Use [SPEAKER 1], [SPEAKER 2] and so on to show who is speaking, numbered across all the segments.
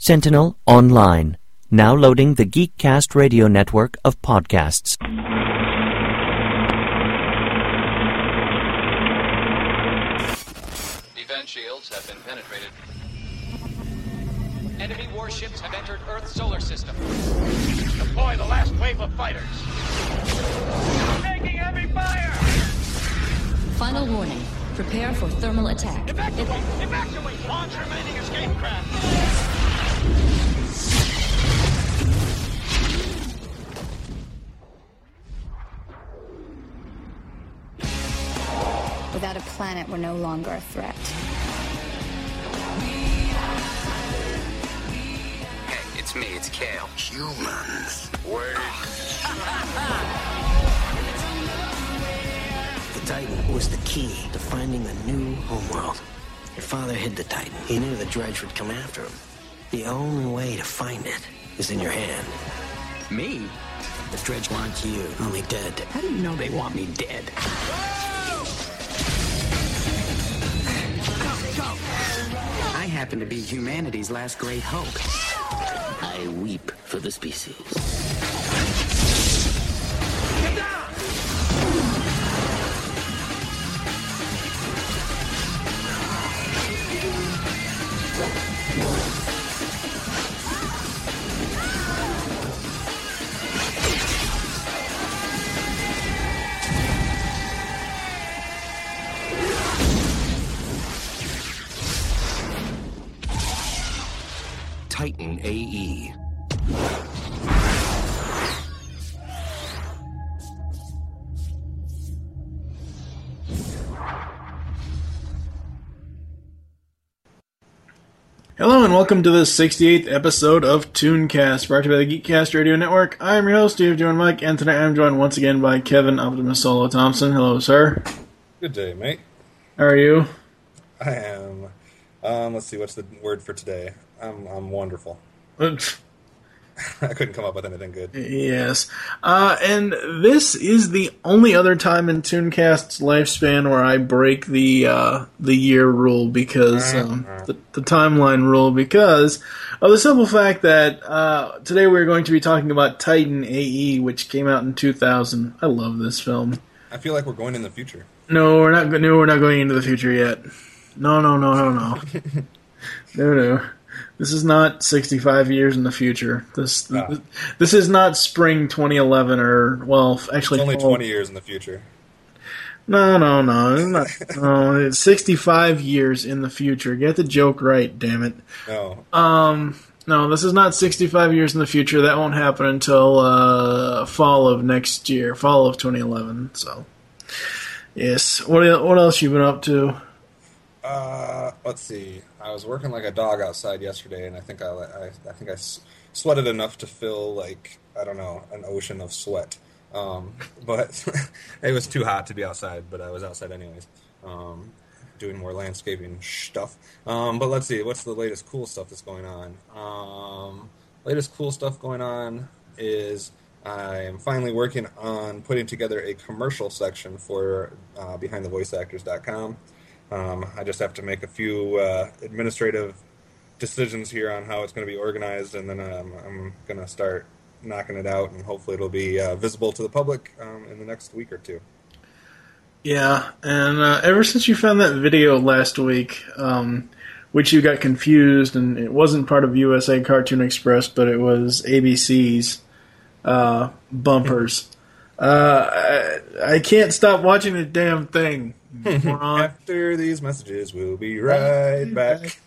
[SPEAKER 1] Sentinel Online. Now loading the Geekcast radio network of podcasts.
[SPEAKER 2] Defense shields have been penetrated. Enemy warships have entered Earth's solar system. Deploy the last wave of fighters. Taking heavy fire!
[SPEAKER 3] Final warning. Prepare for thermal attack.
[SPEAKER 2] Evacuate! Evacuate! Launch remaining escape craft.
[SPEAKER 4] Without a planet, we're no longer a threat.
[SPEAKER 5] Hey, it's me, it's Kale.
[SPEAKER 6] Humans.
[SPEAKER 5] Word.
[SPEAKER 6] The Titan was the key to finding the new homeworld. Your father hid the Titan. He knew the Dredge would come after him. The only way to find it is in your hand.
[SPEAKER 5] Me?
[SPEAKER 6] The Dredge wants you, only dead.
[SPEAKER 5] How do you know they want me dead? I happen to be humanity's last great hope.
[SPEAKER 6] I weep for the species.
[SPEAKER 5] Get down!
[SPEAKER 6] Titan AE.
[SPEAKER 7] Hello and welcome to the 68th episode of Tooncast, brought to you by the Geekcast Radio Network. I'm your host, Steve Joe and Mike, and tonight I'm joined once again by Kevin Optimus Solo Thompson. Hello, sir.
[SPEAKER 8] Good day, mate.
[SPEAKER 7] How are you?
[SPEAKER 8] I am. Let's see, what's the word for today? I'm wonderful. I couldn't come up with anything good.
[SPEAKER 7] Yes. And this is the only other time in Tooncast's lifespan where I break the year rule because the timeline rule, because of the simple fact that today we're going to be talking about Titan AE, which came out in 2000. I love this film.
[SPEAKER 8] I feel like we're going in the future.
[SPEAKER 7] No, we're not. No, we're not going into the future yet. No. No. This is not 65 years in the future. This is not spring 2011 or, well, actually...
[SPEAKER 8] It's only 20 years in the future.
[SPEAKER 7] No. It's 65 years in the future. Get the joke right, damn it.
[SPEAKER 8] No.
[SPEAKER 7] No, this is not 65 years in the future. That won't happen until fall of next year, fall of 2011. So, yes. What else you been up to?
[SPEAKER 8] Let's see. I was working like a dog outside yesterday, and I think I sweated enough to fill, like, I don't know, an ocean of sweat. But it was too hot to be outside, but I was outside anyways, doing more landscaping stuff. But let's see, what's the latest cool stuff that's going on? Latest cool stuff going on is I am finally working on putting together a commercial section for BehindTheVoiceActors.com. I just have to make a few administrative decisions here on how it's going to be organized, and then I'm going to start knocking it out, and hopefully it'll be visible to the public in the next week or two.
[SPEAKER 7] Yeah, and ever since you found that video last week, which you got confused, and it wasn't part of USA Cartoon Express, but it was ABC's bumpers. I can't stop watching the damn thing.
[SPEAKER 8] After these messages, we'll be right back.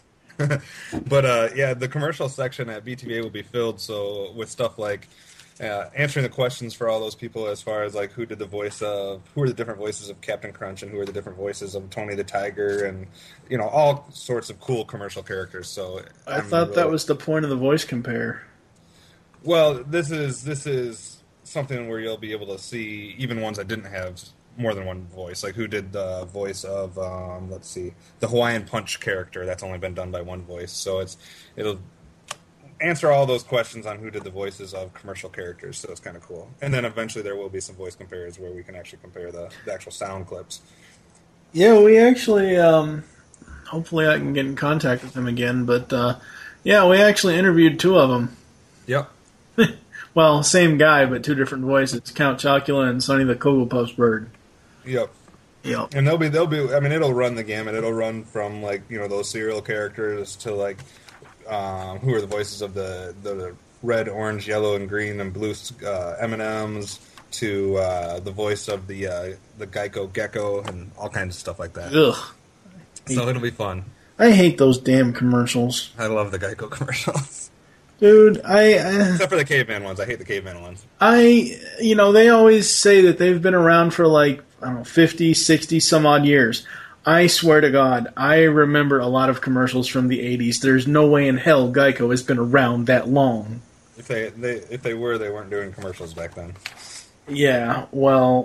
[SPEAKER 8] But yeah, the commercial section at BTVA will be filled so with stuff like answering the questions for all those people as far as like who are the different voices of Captain Crunch and who are the different voices of Tony the Tiger, and all sorts of cool commercial characters. So
[SPEAKER 7] I thought that was the point of the voice compare.
[SPEAKER 8] Well, this is something where you'll be able to see even ones that didn't have more than one voice, like who did the voice of the Hawaiian Punch character. That's only been done by one voice, so it'll answer all those questions on who did the voices of commercial characters. So it's kind of cool. And then eventually there will be some voice compares where we can actually compare the actual sound clips.
[SPEAKER 7] Yeah, we actually hopefully I can get in contact with him again, but Yeah, we actually interviewed two of them.
[SPEAKER 8] Yep.
[SPEAKER 7] Well, same guy, but two different voices. Count Chocula and Sonny the Cocoa bird.
[SPEAKER 8] Yep.
[SPEAKER 7] Yep.
[SPEAKER 8] And they'll be. I mean, it'll run the gamut. It'll run from like those serial characters to like who are the voices of the red, orange, yellow, and green and blue M&Ms to the voice of the Geico Gecko and all kinds of stuff like that.
[SPEAKER 7] Ugh.
[SPEAKER 8] So it'll be fun.
[SPEAKER 7] I hate those damn commercials.
[SPEAKER 8] I love the Geico commercials.
[SPEAKER 7] Dude,
[SPEAKER 8] Except for the caveman ones. I hate the caveman ones.
[SPEAKER 7] They always say that they've been around for like, I don't know, 50, 60 some odd years. I swear to God, I remember a lot of commercials from the 80s. There's no way in hell Geico has been around that long.
[SPEAKER 8] If they were, they weren't doing commercials back then.
[SPEAKER 7] Yeah, well,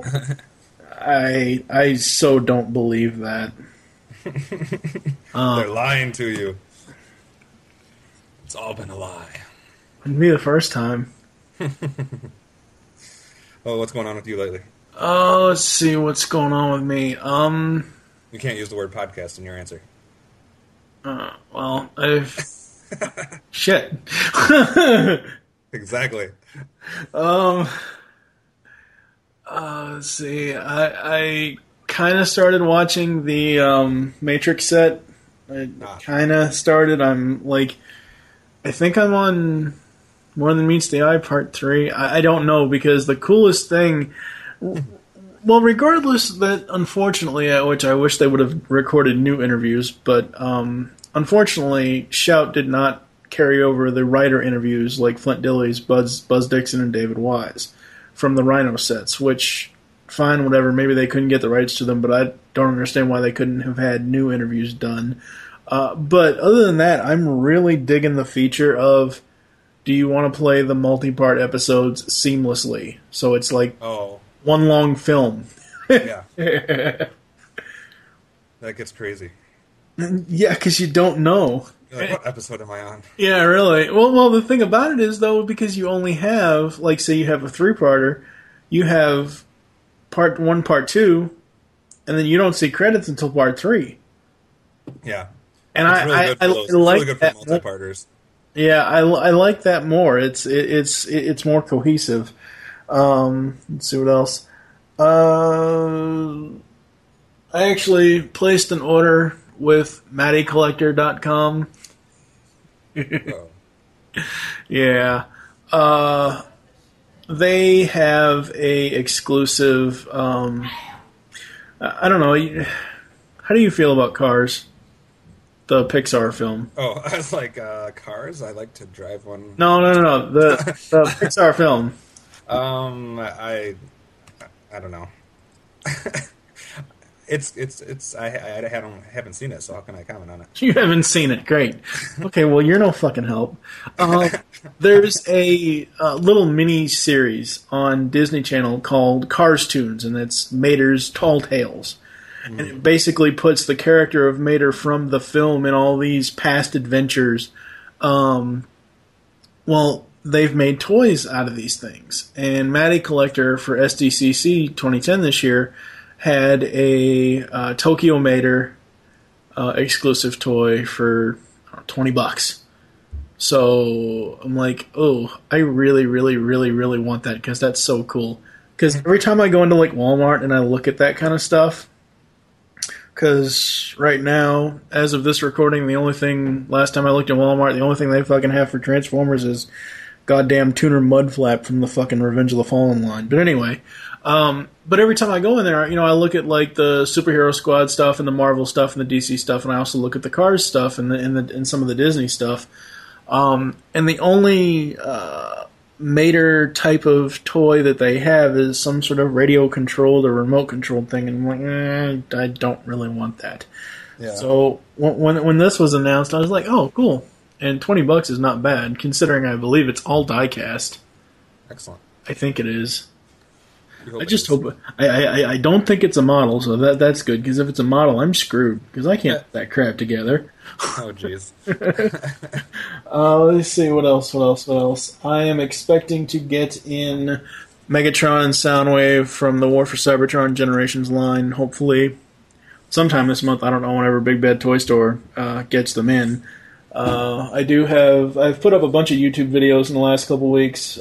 [SPEAKER 7] I so don't believe that.
[SPEAKER 8] They're lying to you. It's all been a lie.
[SPEAKER 7] It'd be the first time.
[SPEAKER 8] Oh, what's going on with you lately?
[SPEAKER 7] Oh, let's see what's going on with me.
[SPEAKER 8] You can't use the word podcast in your answer.
[SPEAKER 7] Well, I've... Shit.
[SPEAKER 8] Exactly.
[SPEAKER 7] Let's see. I kind of started watching the Matrix set. I kind of started. I'm like... I think I'm on More Than Meets the Eye Part 3. I don't know, because the coolest thing... Well, regardless that, unfortunately, which I wish they would have recorded new interviews, but unfortunately, Shout did not carry over the writer interviews like Flint Dille's, Buzz Dixon, and David Wise from the Rhino sets, which, fine, whatever, maybe they couldn't get the rights to them, but I don't understand why they couldn't have had new interviews done. But other than that, I'm really digging the feature of, do you want to play the multi-part episodes seamlessly? So it's like one long film.
[SPEAKER 8] Yeah. That gets crazy.
[SPEAKER 7] Yeah, because you don't know.
[SPEAKER 8] You're like, what episode am I on?
[SPEAKER 7] Yeah, really. Well, the thing about it is, though, because you only have, like, say you have a 3-parter, you have part 1, part 2, and then you don't see credits until part 3.
[SPEAKER 8] Yeah.
[SPEAKER 7] And
[SPEAKER 8] it's really good for those. It's
[SPEAKER 7] like
[SPEAKER 8] really good for multi-parters.
[SPEAKER 7] Yeah, I like that more. It's more cohesive. Let's see what else. I actually placed an order with MattyCollector.com. Yeah. They have a exclusive, I don't know, how do you feel about Cars? The Pixar film.
[SPEAKER 8] Oh, I was like, Cars? I like to drive one.
[SPEAKER 7] No. The Pixar film.
[SPEAKER 8] I don't know. I haven't seen it, so how can I comment on it?
[SPEAKER 7] You haven't seen it, great. Okay, well, you're no fucking help. There's a little mini series on Disney Channel called Cars Tunes, and it's Mater's Tall Tales. And it basically puts the character of Mater from the film in all these past adventures. Well, they've made toys out of these things. And Matty Collector for SDCC 2010 this year had a Tokyo Mater exclusive toy for $20. So I'm like, oh, I really, really, really, really want that, because that's so cool. Because every time I go into like Walmart and I look at that kind of stuff, because right now, as of this recording, last time I looked at Walmart, the only thing they fucking have for Transformers is goddamn Tuner Mudflap from the fucking Revenge of the Fallen line. But anyway, but every time I go in there, I look at like the Superhero Squad stuff and the Marvel stuff and the DC stuff, and I also look at the Cars stuff and some of the Disney stuff. And the only Mater type of toy that they have is some sort of radio controlled or remote controlled thing, and I'm like, I don't really want that. Yeah. So when this was announced, I was like, oh, cool. And $20 is not bad, considering I believe it's all die-cast.
[SPEAKER 8] Excellent.
[SPEAKER 7] I think it is. I just hope... I don't think it's a model, so that's good, because if it's a model, I'm screwed, because I can't put that crap together.
[SPEAKER 8] Oh, jeez.
[SPEAKER 7] Let's see, what else? I am expecting to get in Megatron and Soundwave from the War for Cybertron Generations line, hopefully sometime this month. I don't know, whenever Big Bad Toy Store gets them in. I've put up a bunch of YouTube videos in the last couple weeks,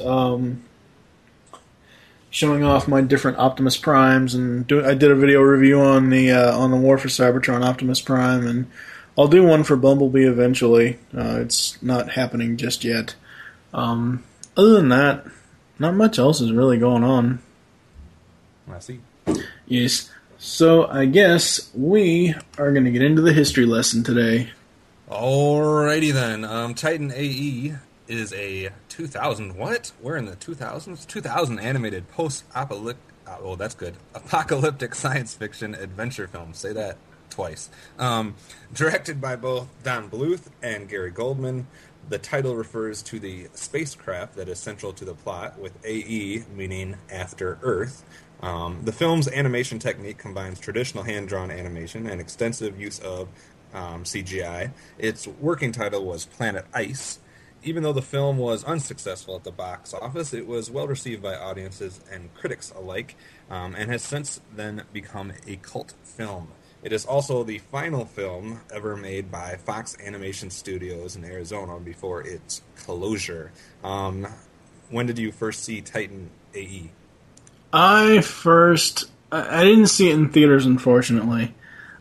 [SPEAKER 7] showing off my different Optimus Primes, and I did a video review on the War for Cybertron Optimus Prime, and I'll do one for Bumblebee eventually. It's not happening just yet. Other than that, not much else is really going on.
[SPEAKER 8] I see.
[SPEAKER 7] Yes. So I guess we are going to get into the history lesson today.
[SPEAKER 8] Alrighty then. Titan AE is a 2000 what? We're in the 2000s? 2000 animated post-apocalyptic. Oh, that's good. Apocalyptic science fiction adventure film. Say that twice. Directed by both Don Bluth and Gary Goldman. The title refers to the spacecraft that is central to the plot, with AE meaning After Earth. The film's animation technique combines traditional hand-drawn animation and extensive use of CGI. Its working title was Planet Ice. Even though the film was unsuccessful at the box office, it was well received by audiences and critics alike, and has since then become a cult film. It is also the final film ever made by Fox Animation Studios in Arizona before its closure. When did you first see Titan AE?
[SPEAKER 7] I didn't see it in theaters, unfortunately.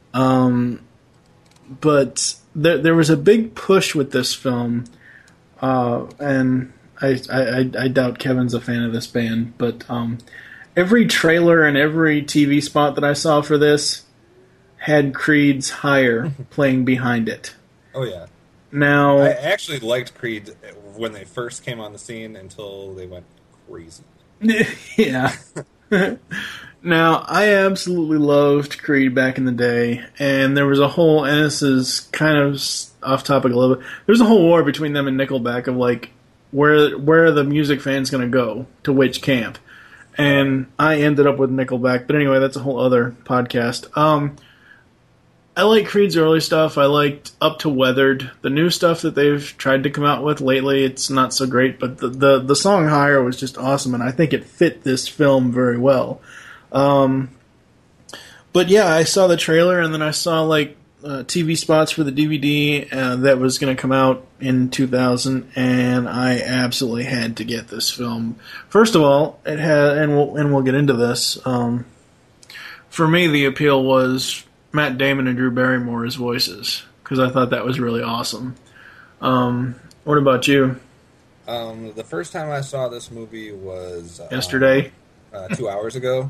[SPEAKER 7] But there was a big push with this film, and I doubt Kevin's a fan of this band, but every trailer and every TV spot that I saw for this had Creed's Higher playing behind it.
[SPEAKER 8] Oh, yeah.
[SPEAKER 7] Now,
[SPEAKER 8] I actually liked Creed when they first came on the scene until they went crazy.
[SPEAKER 7] Yeah. Now, I absolutely loved Creed back in the day, and there was a whole, and this is kind of off topic a little bit, there's a whole war between them and Nickelback of, like, where the music fan's going to go, to which camp. And I ended up with Nickelback, but anyway, that's a whole other podcast. I like Creed's early stuff. I liked Up to Weathered. The new stuff that they've tried to come out with lately, it's not so great, but the song Higher was just awesome, and I think it fit this film very well. But yeah, I saw the trailer, and then I saw like TV spots for the DVD that was going to come out in 2000, and I absolutely had to get this film. First of all, it had, and we'll get into this. For me, the appeal was Matt Damon and Drew Barrymore as voices, because I thought that was really awesome. What about you?
[SPEAKER 8] The first time I saw this movie was
[SPEAKER 7] yesterday.
[SPEAKER 8] 2 hours ago.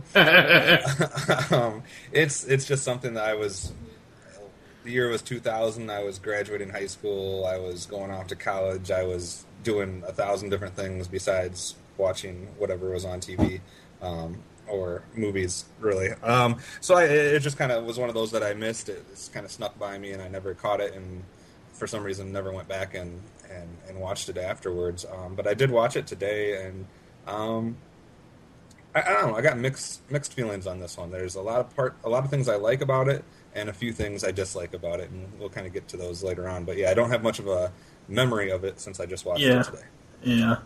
[SPEAKER 8] It's just something that the year was 2000. I was graduating high school. I was going off to college. I was doing 1,000 different things besides watching whatever was on TV. Or movies, really. So it just kind of was one of those that I missed. It just kind of snuck by me, and I never caught it, and for some reason never went back and watched it afterwards. But I did watch it today, and I don't know. I got mixed feelings on this one. There's a lot of things I like about it, and a few things I dislike about it, and we'll kind of get to those later on. But yeah, I don't have much of a memory of it since I just watched it today.
[SPEAKER 7] Yeah.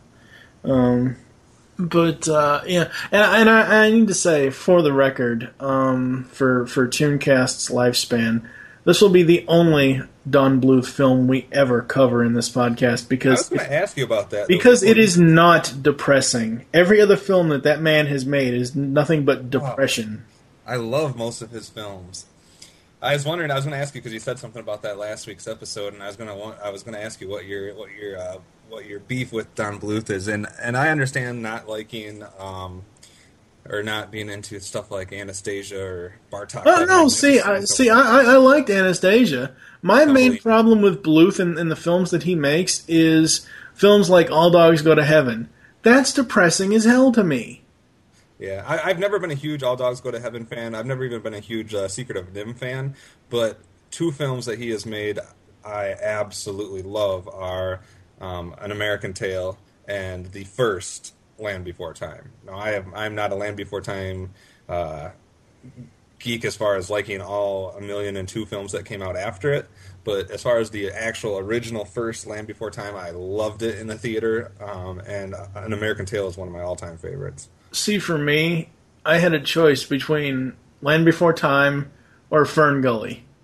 [SPEAKER 7] But yeah, and I need to say, for the record, for Tooncast's lifespan, this will be the only Don Bluth film we ever cover in this podcast, because
[SPEAKER 8] I was going to ask you about that.
[SPEAKER 7] Because it is not depressing. Every other film that man has made is nothing but depression.
[SPEAKER 8] I love most of his films. I was wondering. I was going to ask you because you said something about that last week's episode, and I was going to ask you what your beef with Don Bluth is, and I understand not liking or not being into stuff like Anastasia or Bartok.
[SPEAKER 7] Oh no! I liked Anastasia. My main problem with Bluth in the films that he makes is films like All Dogs Go to Heaven. That's depressing as hell to me.
[SPEAKER 8] Yeah, I've never been a huge All Dogs Go to Heaven fan. I've never even been a huge Secret of NIMH fan. But two films that he has made I absolutely love are An American Tail and the first Land Before Time. Now, I'm not a Land Before Time geek as far as liking all 1,000,002 films that came out after it. But as far as the actual original first Land Before Time, I loved it in the theater. And An American Tail is one of my all-time favorites.
[SPEAKER 7] See, for me, I had a choice between Land Before Time or Fern Gully.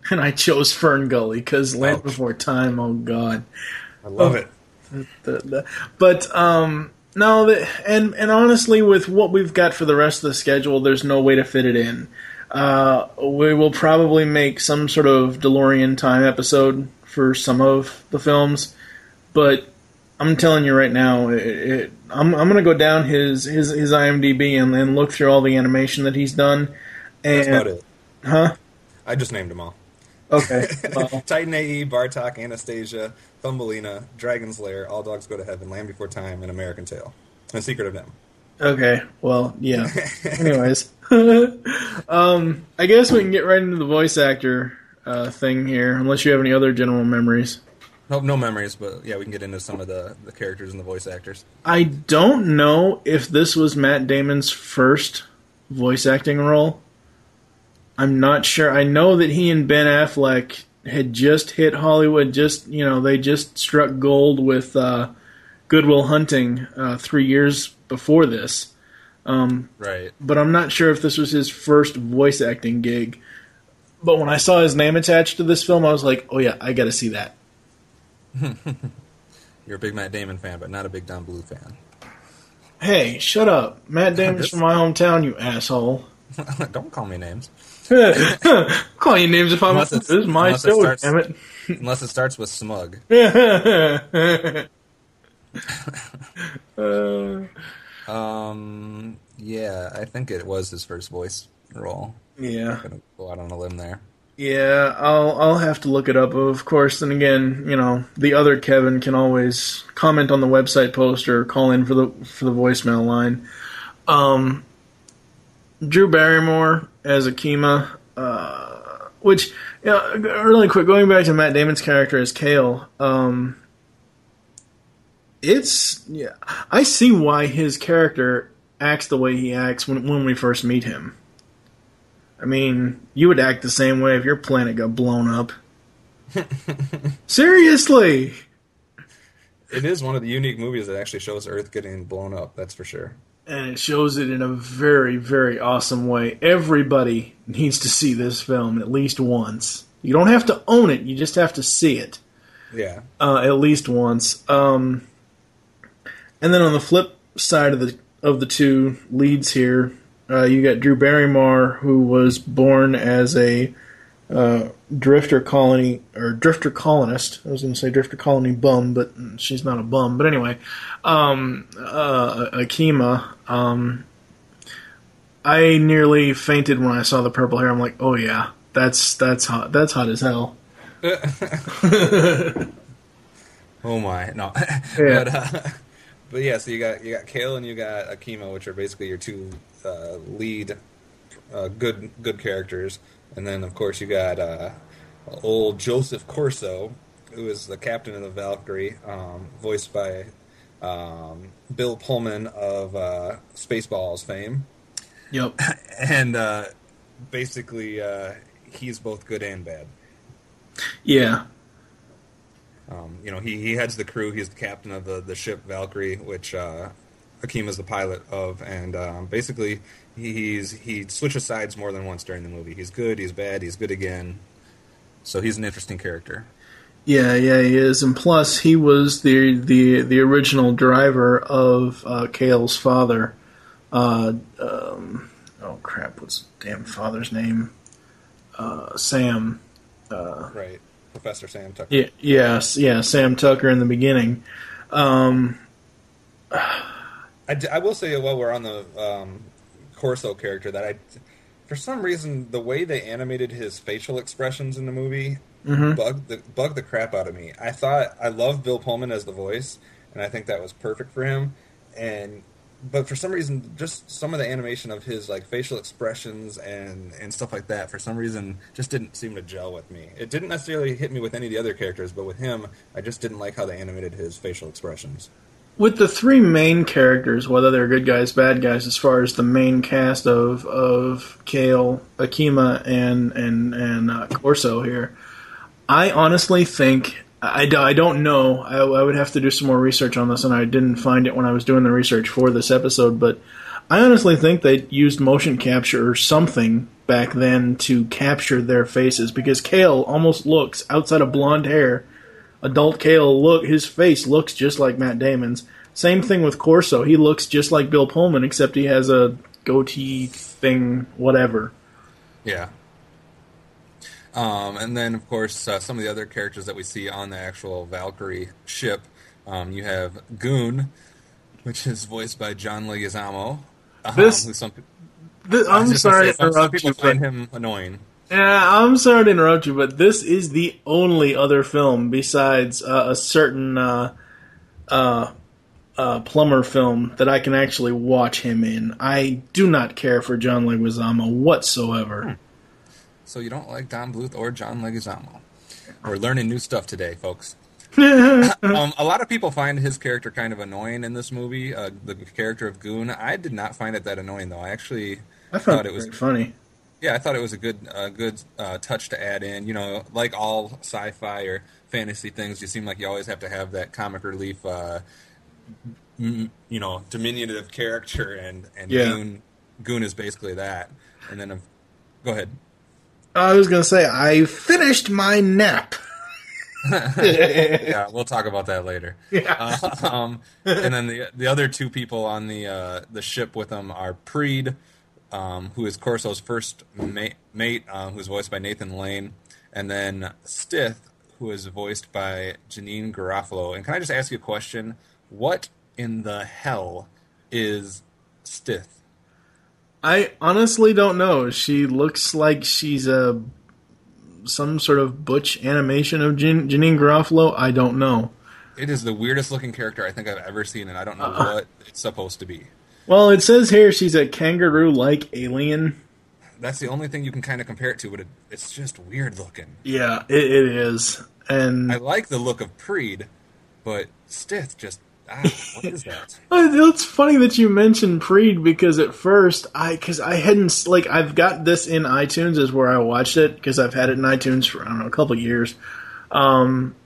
[SPEAKER 7] And I chose Fern Gully because Land Before Time. Oh God,
[SPEAKER 8] I love it.
[SPEAKER 7] But no, and honestly, with what we've got for the rest of the schedule, there's no way to fit it in. We will probably make some sort of DeLorean time episode for some of the films, but I'm telling you right now, I'm going to go down his IMDb and then look through all the animation that he's done. And,
[SPEAKER 8] that's about it.
[SPEAKER 7] Huh?
[SPEAKER 8] I just named them all.
[SPEAKER 7] Okay. Well.
[SPEAKER 8] Titan AE, Bartok, Anastasia, Thumbelina, Dragon's Lair, All Dogs Go to Heaven, Land Before Time, and American Tail. And Secret of NIMH.
[SPEAKER 7] Okay, well, yeah. Anyways. I guess we can get right into the voice actor thing here, unless you have any other general memories.
[SPEAKER 8] Nope, no memories, but yeah, we can get into some of the characters and the voice actors.
[SPEAKER 7] I don't know if this was Matt Damon's first voice acting role. I'm not sure. I know that he and Ben Affleck had just hit Hollywood. They just struck gold with Good Will Hunting 3 years before this.
[SPEAKER 8] Right.
[SPEAKER 7] But I'm not sure if this was his first voice acting gig. But when I saw his name attached to this film, I was like, oh yeah, I got to see that.
[SPEAKER 8] You're a big Matt Damon fan, but not a big Don Bluth fan.
[SPEAKER 7] Hey, shut up. Matt Damon's from my hometown, you asshole.
[SPEAKER 8] Don't call me names.
[SPEAKER 7] Call you names if I'm... This is my show, damn it.
[SPEAKER 8] Unless it starts with smug. Yeah, I think it was his first voice role.
[SPEAKER 7] Yeah.
[SPEAKER 8] I'm gonna go out on a limb there.
[SPEAKER 7] Yeah, I'll have to look it up, of course. And again, the other Kevin can always comment on the website post or call in for the voicemail line. Drew Barrymore as Akima, which, really quick, going back to Matt Damon's character as Kale, I see why his character acts the way he acts when we first meet him. I mean, you would act the same way if your planet got blown up. Seriously!
[SPEAKER 8] It is one of the unique movies that actually shows Earth getting blown up, that's for sure.
[SPEAKER 7] And it shows it in a very, very awesome way. Everybody needs to see this film at least once. You don't have to own it, you just have to see it.
[SPEAKER 8] Yeah.
[SPEAKER 7] At least once. And then on the flip side of the two leads here, you got Drew Barrymore, who was born as a drifter colonist. I was going to say drifter colony bum, but she's not a bum. But anyway, Akima. I nearly fainted when I saw the purple hair. I'm like, oh yeah, that's hot. That's hot as hell.
[SPEAKER 8] Oh my, no.
[SPEAKER 7] Yeah.
[SPEAKER 8] But yeah, so you got Kale and you got Akima, which are basically your two lead good characters, and then of course you got old Joseph Corso, who is the captain of the Valkyrie, voiced by Bill Pullman of Spaceballs fame.
[SPEAKER 7] Yep.
[SPEAKER 8] And basically he's both good and bad.
[SPEAKER 7] Yeah.
[SPEAKER 8] He heads the crew. He's the captain of the ship Valkyrie, which Akima's the pilot of, and basically he switches sides more than once during the movie. He's good, he's bad, he's good again. So he's an interesting character. Yeah,
[SPEAKER 7] he is, and plus he was the original driver of Kale's father. Oh crap! What's the damn father's name? Sam.
[SPEAKER 8] Right. Professor Sam Tucker.
[SPEAKER 7] Yeah, Sam Tucker in the beginning.
[SPEAKER 8] I will say, while we're on the Corso character, that for some reason, the way they animated his facial expressions in the movie bugged the crap out of me. I love Bill Pullman as the voice, and I think that was perfect for him. But for some reason, just some of the animation of his facial expressions and stuff like that, for some reason, just didn't seem to gel with me. It didn't necessarily hit me with any of the other characters, but with him, I just didn't like how they animated his facial expressions.
[SPEAKER 7] With the three main characters, whether they're good guys, bad guys, as far as the main cast of Kale, Akima, and Corso here, I honestly think... I don't know. I would have to do some more research on this, and I didn't find it when I was doing the research for this episode, but I honestly think they used motion capture or something back then to capture their faces, because Kale almost looks, outside of blonde hair, adult Kale, his face looks just like Matt Damon's. Same thing with Corso. He looks just like Bill Pullman, except he has a goatee thing, whatever.
[SPEAKER 8] Yeah. And then, of course, some of the other characters that we see on the actual Valkyrie ship. You have Goon, which is voiced by John Leguizamo.
[SPEAKER 7] I'm sorry to interrupt
[SPEAKER 8] some people
[SPEAKER 7] you,
[SPEAKER 8] find him annoying.
[SPEAKER 7] Yeah, I'm sorry to interrupt you, but this is the only other film besides a certain plumber film that I can actually watch him in. I do not care for John Leguizamo whatsoever.
[SPEAKER 8] So you don't like Don Bluth or John Leguizamo? We're learning new stuff today, folks. A lot of people find his character kind of annoying in this movie, the character of Goon. I did not find it that annoying, though. I thought it was
[SPEAKER 7] funny.
[SPEAKER 8] Yeah, I thought it was a good touch to add in. You know, like all sci-fi or fantasy things, you seem like you always have to have that comic relief, diminutive character, and
[SPEAKER 7] yeah.
[SPEAKER 8] Goon is basically that. And then, go ahead.
[SPEAKER 7] I was going to say, I finished my nap.
[SPEAKER 8] Yeah, we'll talk about that later.
[SPEAKER 7] Yeah.
[SPEAKER 8] And then the other two people on the ship with them are Preed, who is Corso's first mate, who's voiced by Nathan Lane, and then Stith, who is voiced by Janine Garofalo. And can I just ask you a question? What in the hell is Stith?
[SPEAKER 7] I honestly don't know. She looks like she's some sort of butch animation of Janine Garofalo. I don't know.
[SPEAKER 8] It is the weirdest looking character I think I've ever seen, and I don't know what it's supposed to be.
[SPEAKER 7] Well, it says here she's a kangaroo-like alien.
[SPEAKER 8] That's the only thing you can kind of compare it to, but it's just weird looking.
[SPEAKER 7] Yeah, it is. And
[SPEAKER 8] I like the look of Preed, but Stith just... what is that?
[SPEAKER 7] It's funny that you mentioned Preed, because at first, I hadn't, I've got this in iTunes is where I watched it, because I've had it in iTunes for, a couple of years. And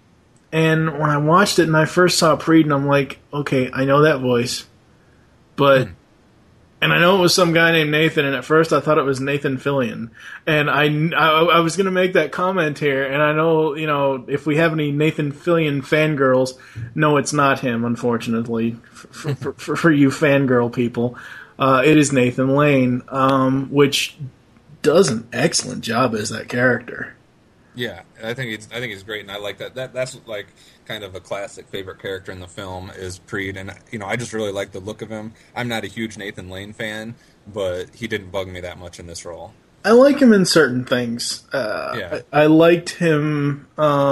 [SPEAKER 7] when I watched it and I first saw Preed, and I'm like, okay, I know that voice, but, and I know it was some guy named Nathan, and at first I thought it was Nathan Fillion. And I was going to make that comment here, and I know, if we have any Nathan Fillion fangirls, no, it's not him, unfortunately, for you fangirl people. It is Nathan Lane, which does an excellent job as that character.
[SPEAKER 8] Yeah, I think he's great, and I like that. That's like kind of a classic favorite character in the film is Preed, and I just really like the look of him. I'm not a huge Nathan Lane fan, but he didn't bug me that much in this role.
[SPEAKER 7] I like him in certain things.
[SPEAKER 8] Yeah.
[SPEAKER 7] I liked him.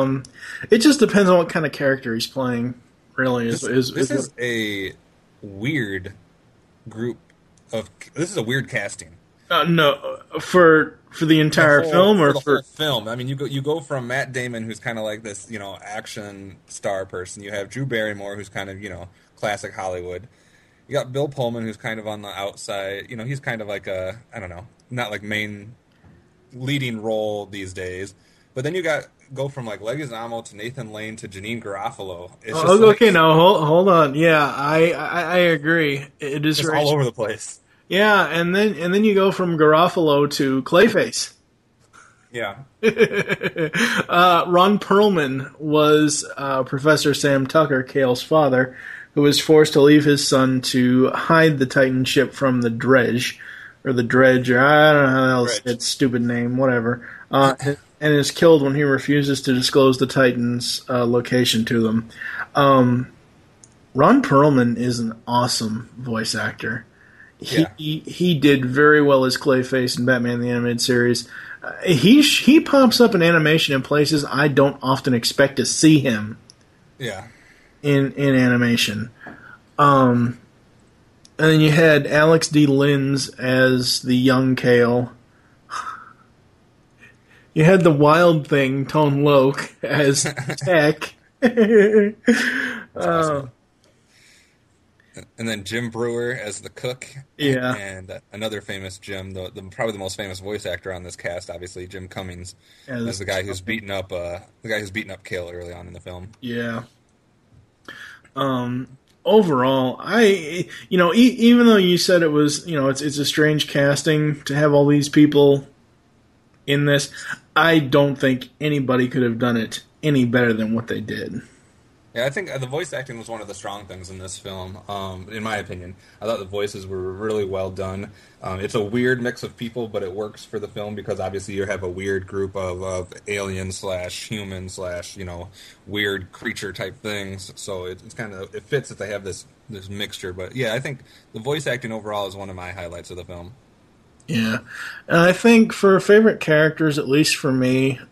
[SPEAKER 7] It just depends on what kind of character he's playing. Really,
[SPEAKER 8] this is a weird group of. This is a weird casting.
[SPEAKER 7] No, for the entire film, or
[SPEAKER 8] for the whole film. I mean, you go from Matt Damon, who's kind of like this, action star person. You have Drew Barrymore, who's kind of, classic Hollywood. You got Bill Pullman, who's kind of on the outside. He's kind of like not like main leading role these days. But then you go from like Leguizamo to Nathan Lane to Janine Garofalo. It's
[SPEAKER 7] okay, now hold on. Yeah, I agree. It is
[SPEAKER 8] just all over the place.
[SPEAKER 7] Yeah, and then you go from Garofalo to Clayface.
[SPEAKER 8] Yeah.
[SPEAKER 7] Ron Perlman was Professor Sam Tucker, Kale's father, who was forced to leave his son to hide the Titan ship from the Dredge, or the Dredge, or I don't know how else its stupid name, whatever, and is killed when he refuses to disclose the Titan's location to them. Ron Perlman is an awesome voice actor. He did very well as Clayface in Batman the Animated Series. He pops up in animation in places I don't often expect to see him.
[SPEAKER 8] Yeah.
[SPEAKER 7] In animation. And then you had Alex D. Linz as the young Kale. You had the Wild Thing, Tone Loc, as Tech.
[SPEAKER 8] Awesome. And then Jim Brewer as the cook.
[SPEAKER 7] Yeah.
[SPEAKER 8] And another famous Jim, probably the most famous voice actor on this cast, obviously, Jim Cummings, as the guy who's beaten up Kale early on in the film.
[SPEAKER 7] Yeah. overall, even though you said it was, it's a strange casting to have all these people in this, I don't think anybody could have done it any better than what they did.
[SPEAKER 8] Yeah, I think the voice acting was one of the strong things in this film, in my opinion. I thought the voices were really well done. It's a weird mix of people, but it works for the film because obviously you have a weird group of alien/human/ weird creature type things. So it fits that they have this mixture. But yeah, I think the voice acting overall is one of my highlights of the film.
[SPEAKER 7] Yeah, and I think for favorite characters, at least for me,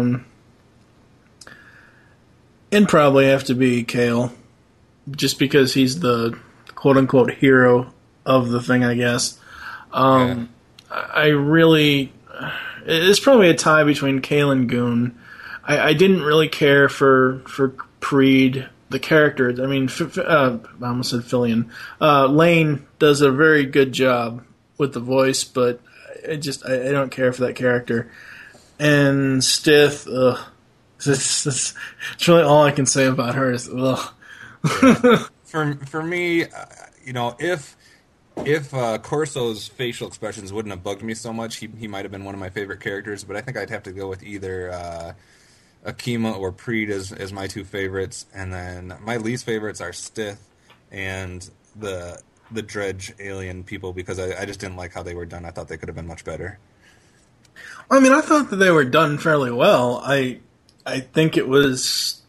[SPEAKER 7] it'd probably have to be Kale, just because he's the quote-unquote hero of the thing, I guess. I really... It's probably a tie between Kale and Goon. I didn't really care for Preed, the character. I mean, I almost said Fillion. Lane does a very good job with the voice, but I don't care for that character. And Stith, ugh. It's really all I can say about her is ugh.
[SPEAKER 8] Yeah. For me, if Corso's facial expressions wouldn't have bugged me so much, he might have been one of my favorite characters. But I think I'd have to go with either Akima or Preed as my two favorites, and then my least favorites are Stith and the Dredge alien people because I just didn't like how they were done. I thought they could have been much better.
[SPEAKER 7] I mean, I thought that they were done fairly well. I think it was...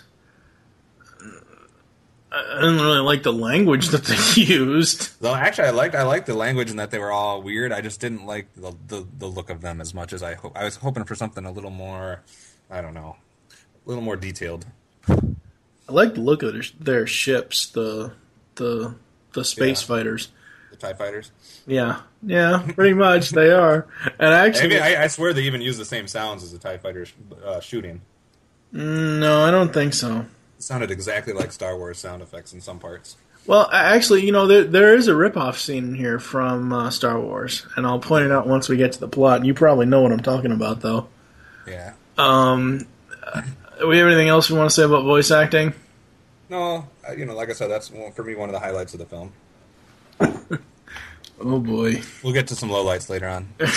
[SPEAKER 7] I didn't really like the language that they used.
[SPEAKER 8] Though actually, I liked the language and that they were all weird. I just didn't like the look of them as much as I was hoping for something a little more, I don't know, a little more detailed.
[SPEAKER 7] I like the look of their ships, the space fighters.
[SPEAKER 8] The TIE fighters?
[SPEAKER 7] Yeah, pretty much they are. And actually,
[SPEAKER 8] I swear they even use the same sounds as the TIE fighters shooting.
[SPEAKER 7] No, I don't think so.
[SPEAKER 8] It sounded exactly like Star Wars sound effects in some parts.
[SPEAKER 7] Well, actually, there is a ripoff scene here from Star Wars, and I'll point it out once we get to the plot. You probably know what I'm talking about, though.
[SPEAKER 8] Yeah.
[SPEAKER 7] Do we have anything else we want to say about voice acting?
[SPEAKER 8] No, like I said, that's for me one of the highlights of the film.
[SPEAKER 7] Oh boy.
[SPEAKER 8] We'll get to some lowlights later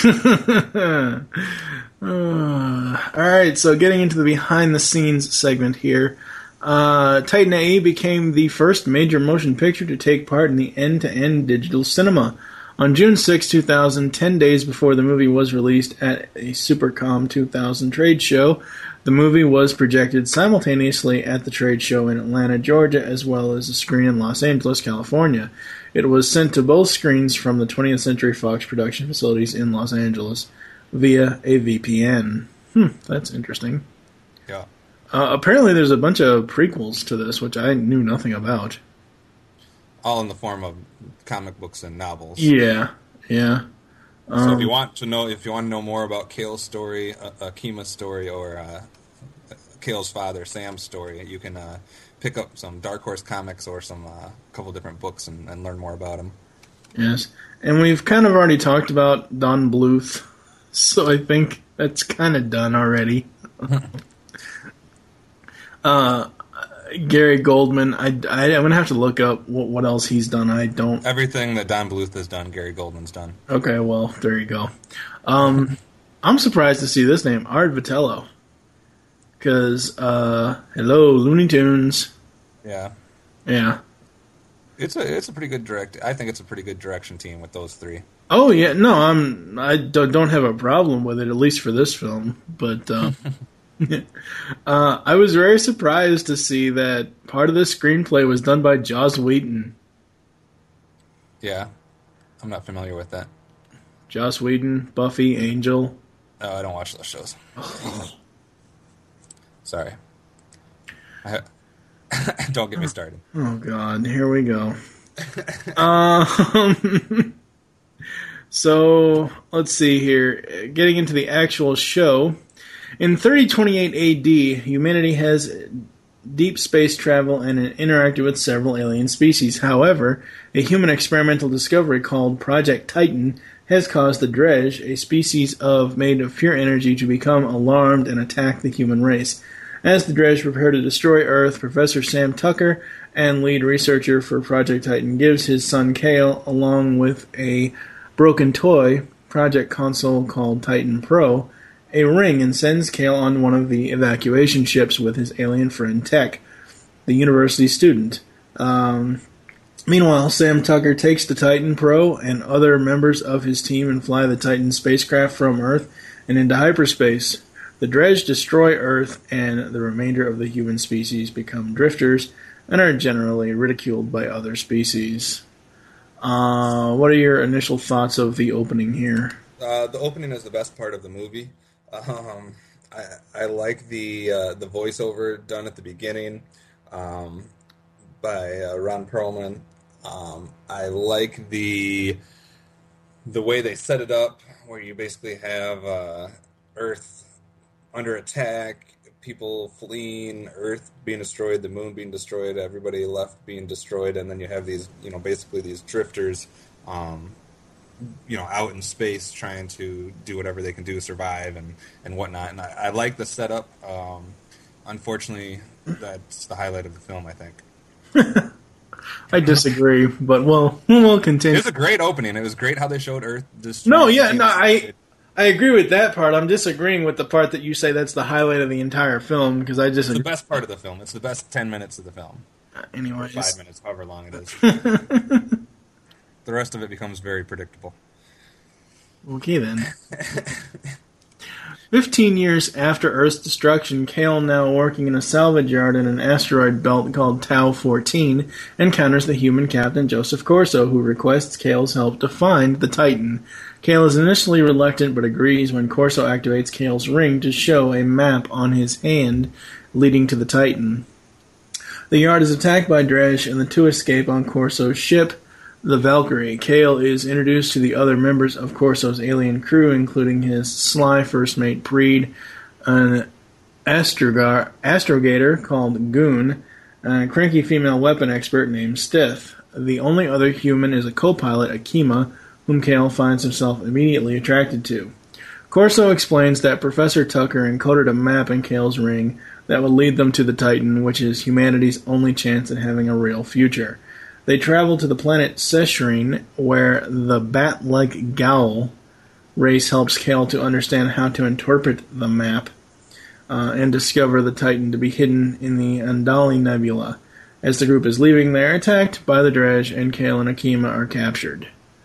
[SPEAKER 7] on. Alright, so getting into the behind the scenes segment here. Titan AE became the first major motion picture to take part in the end-to-end digital cinema. On June 6, 2000, 10 days before the movie was released at a Supercom 2000 trade show, the movie was projected simultaneously at the trade show in Atlanta, Georgia, as well as a screen in Los Angeles, California. It was sent to both screens from the 20th Century Fox production facilities in Los Angeles via a VPN. That's interesting.
[SPEAKER 8] Yeah.
[SPEAKER 7] Apparently there's a bunch of prequels to this, which I knew nothing about.
[SPEAKER 8] All in the form of comic books and novels.
[SPEAKER 7] Yeah.
[SPEAKER 8] So if you want to know more about Kale's story, Akima's story, or Kale's father Sam's story, you can pick up some Dark Horse comics or some couple different books and learn more about them. Yes,
[SPEAKER 7] and we've kind of already talked about Don Bluth, so I think that's kind of done already. Gary Goldman, I'm gonna have to look up what else he's done.
[SPEAKER 8] Everything that Don Bluth has done, Gary Goldman's done.
[SPEAKER 7] Okay, well, there you go. I'm surprised to see this name, Art Vitello. Because, hello, Looney Tunes.
[SPEAKER 8] Yeah. It's a pretty good I think it's a pretty good direction team with those three.
[SPEAKER 7] Oh yeah, no, I don't have a problem with it, at least for this film. But I was very surprised to see that part of the screenplay was done by Joss Whedon.
[SPEAKER 8] Yeah, I'm not familiar with that.
[SPEAKER 7] Joss Whedon, Buffy, Angel.
[SPEAKER 8] Oh, I don't watch those shows. Sorry. Don't get me started.
[SPEAKER 7] Oh, God. Here we go. So, let's see here. Getting into the actual show. In 3028 AD, humanity has deep space travel and interacted with several alien species. However, a human experimental discovery called Project Titan has caused the Dredge, a species made of pure energy, to become alarmed and attack the human race. As the Dredge prepare to destroy Earth, Professor Sam Tucker and lead researcher for Project Titan, gives his son Kale, along with a broken toy project console called Titan Pro, a ring, and sends Kale on one of the evacuation ships with his alien friend Tech, the university student. Meanwhile, Sam Tucker takes the Titan Pro and other members of his team and fly the Titan spacecraft from Earth and into hyperspace. The Dredge destroy Earth, and the remainder of the human species become drifters and are generally ridiculed by other species. What are your initial thoughts of the opening here?
[SPEAKER 8] The opening is the best part of the movie. I like the voiceover done at the beginning by Ron Perlman. I like the way they set it up, where you basically have Earth under attack, people fleeing, Earth being destroyed, the moon being destroyed, everybody left being destroyed, and then you have these, basically these drifters, out in space trying to do whatever they can do, survive and whatnot. And I like the setup. Unfortunately, that's the highlight of the film, I think.
[SPEAKER 7] I disagree, but we'll continue.
[SPEAKER 8] It was a great opening. It was great how they showed Earth
[SPEAKER 7] No,
[SPEAKER 8] destroyed.
[SPEAKER 7] I agree with that part. I'm disagreeing with the part that you say that's the highlight of the entire film, because I disagree.
[SPEAKER 8] It's the best part of the film. It's the best 10 minutes of the film.
[SPEAKER 7] Anyways.
[SPEAKER 8] 5 minutes, however long it is. The rest of it becomes very predictable.
[SPEAKER 7] Okay, then. 15 years after Earth's destruction, Kale, now working in a salvage yard in an asteroid belt called Tau-14, encounters the human captain Joseph Corso, who requests Kale's help to find the Titan. Kale is initially reluctant, but agrees when Corso activates Kale's ring to show a map on his hand leading to the Titan. The yard is attacked by Dredge, and the two escape on Corso's ship, the Valkyrie. Kale is introduced to the other members of Corso's alien crew, including his sly first mate Preed, an astrogator called Goon, and a cranky female weapon expert named Stith. The only other human is a co-pilot, Akima, whom Kale finds himself immediately attracted to. Corso explains that Professor Tucker encoded a map in Kale's ring that would lead them to the Titan, which is humanity's only chance at having a real future. They travel to the planet Seshreen, where the bat-like Gowl race helps Kale to understand how to interpret the map and discover the Titan to be hidden in the Andali Nebula. As the group is leaving, they are attacked by the Dredge, and Kale and Akima are captured.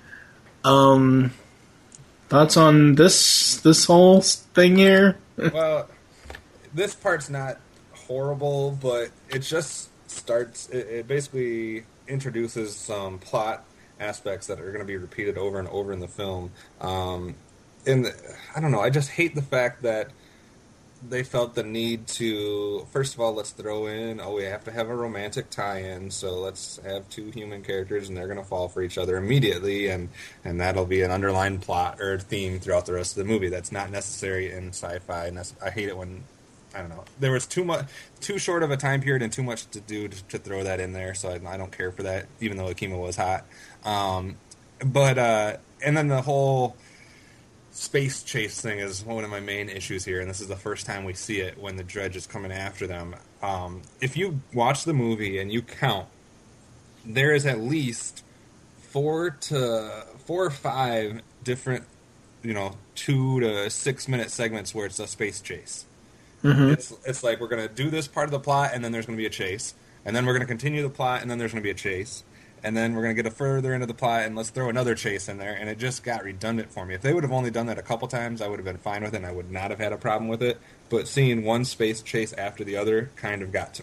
[SPEAKER 7] Thoughts on this whole thing here?
[SPEAKER 8] Well, this part's not horrible, but it just starts. It basically introduces some plot aspects that are going to be repeated over and over in the film. I don't know. I just hate the fact that they felt the need to, first of all, let's throw in, we have to have a romantic tie-in, so let's have two human characters and they're going to fall for each other immediately, and that'll be an underlying plot or theme throughout the rest of the movie. That's not necessary in sci-fi, and I hate it when, I don't know, there was too short of a time period and too much to do to throw that in there, so I don't care for that, even though Akima was hot. And then the whole space chase thing is one of my main issues here, and this is the first time we see it when the Dredge is coming after them. If you watch the movie and you count, there is at least 4 or 5 different, 2 to 6 minute segments where it's a space chase. Mm-hmm. It's like we're going to do this part of the plot, and then there's going to be a chase, and then we're going to continue the plot, and then there's going to be a chase. And then we're going to get further into the plot, and let's throw another chase in there, and it just got redundant for me. If they would have only done that a couple times, I would have been fine with it, and I would not have had a problem with it. But seeing one space chase after the other kind of got to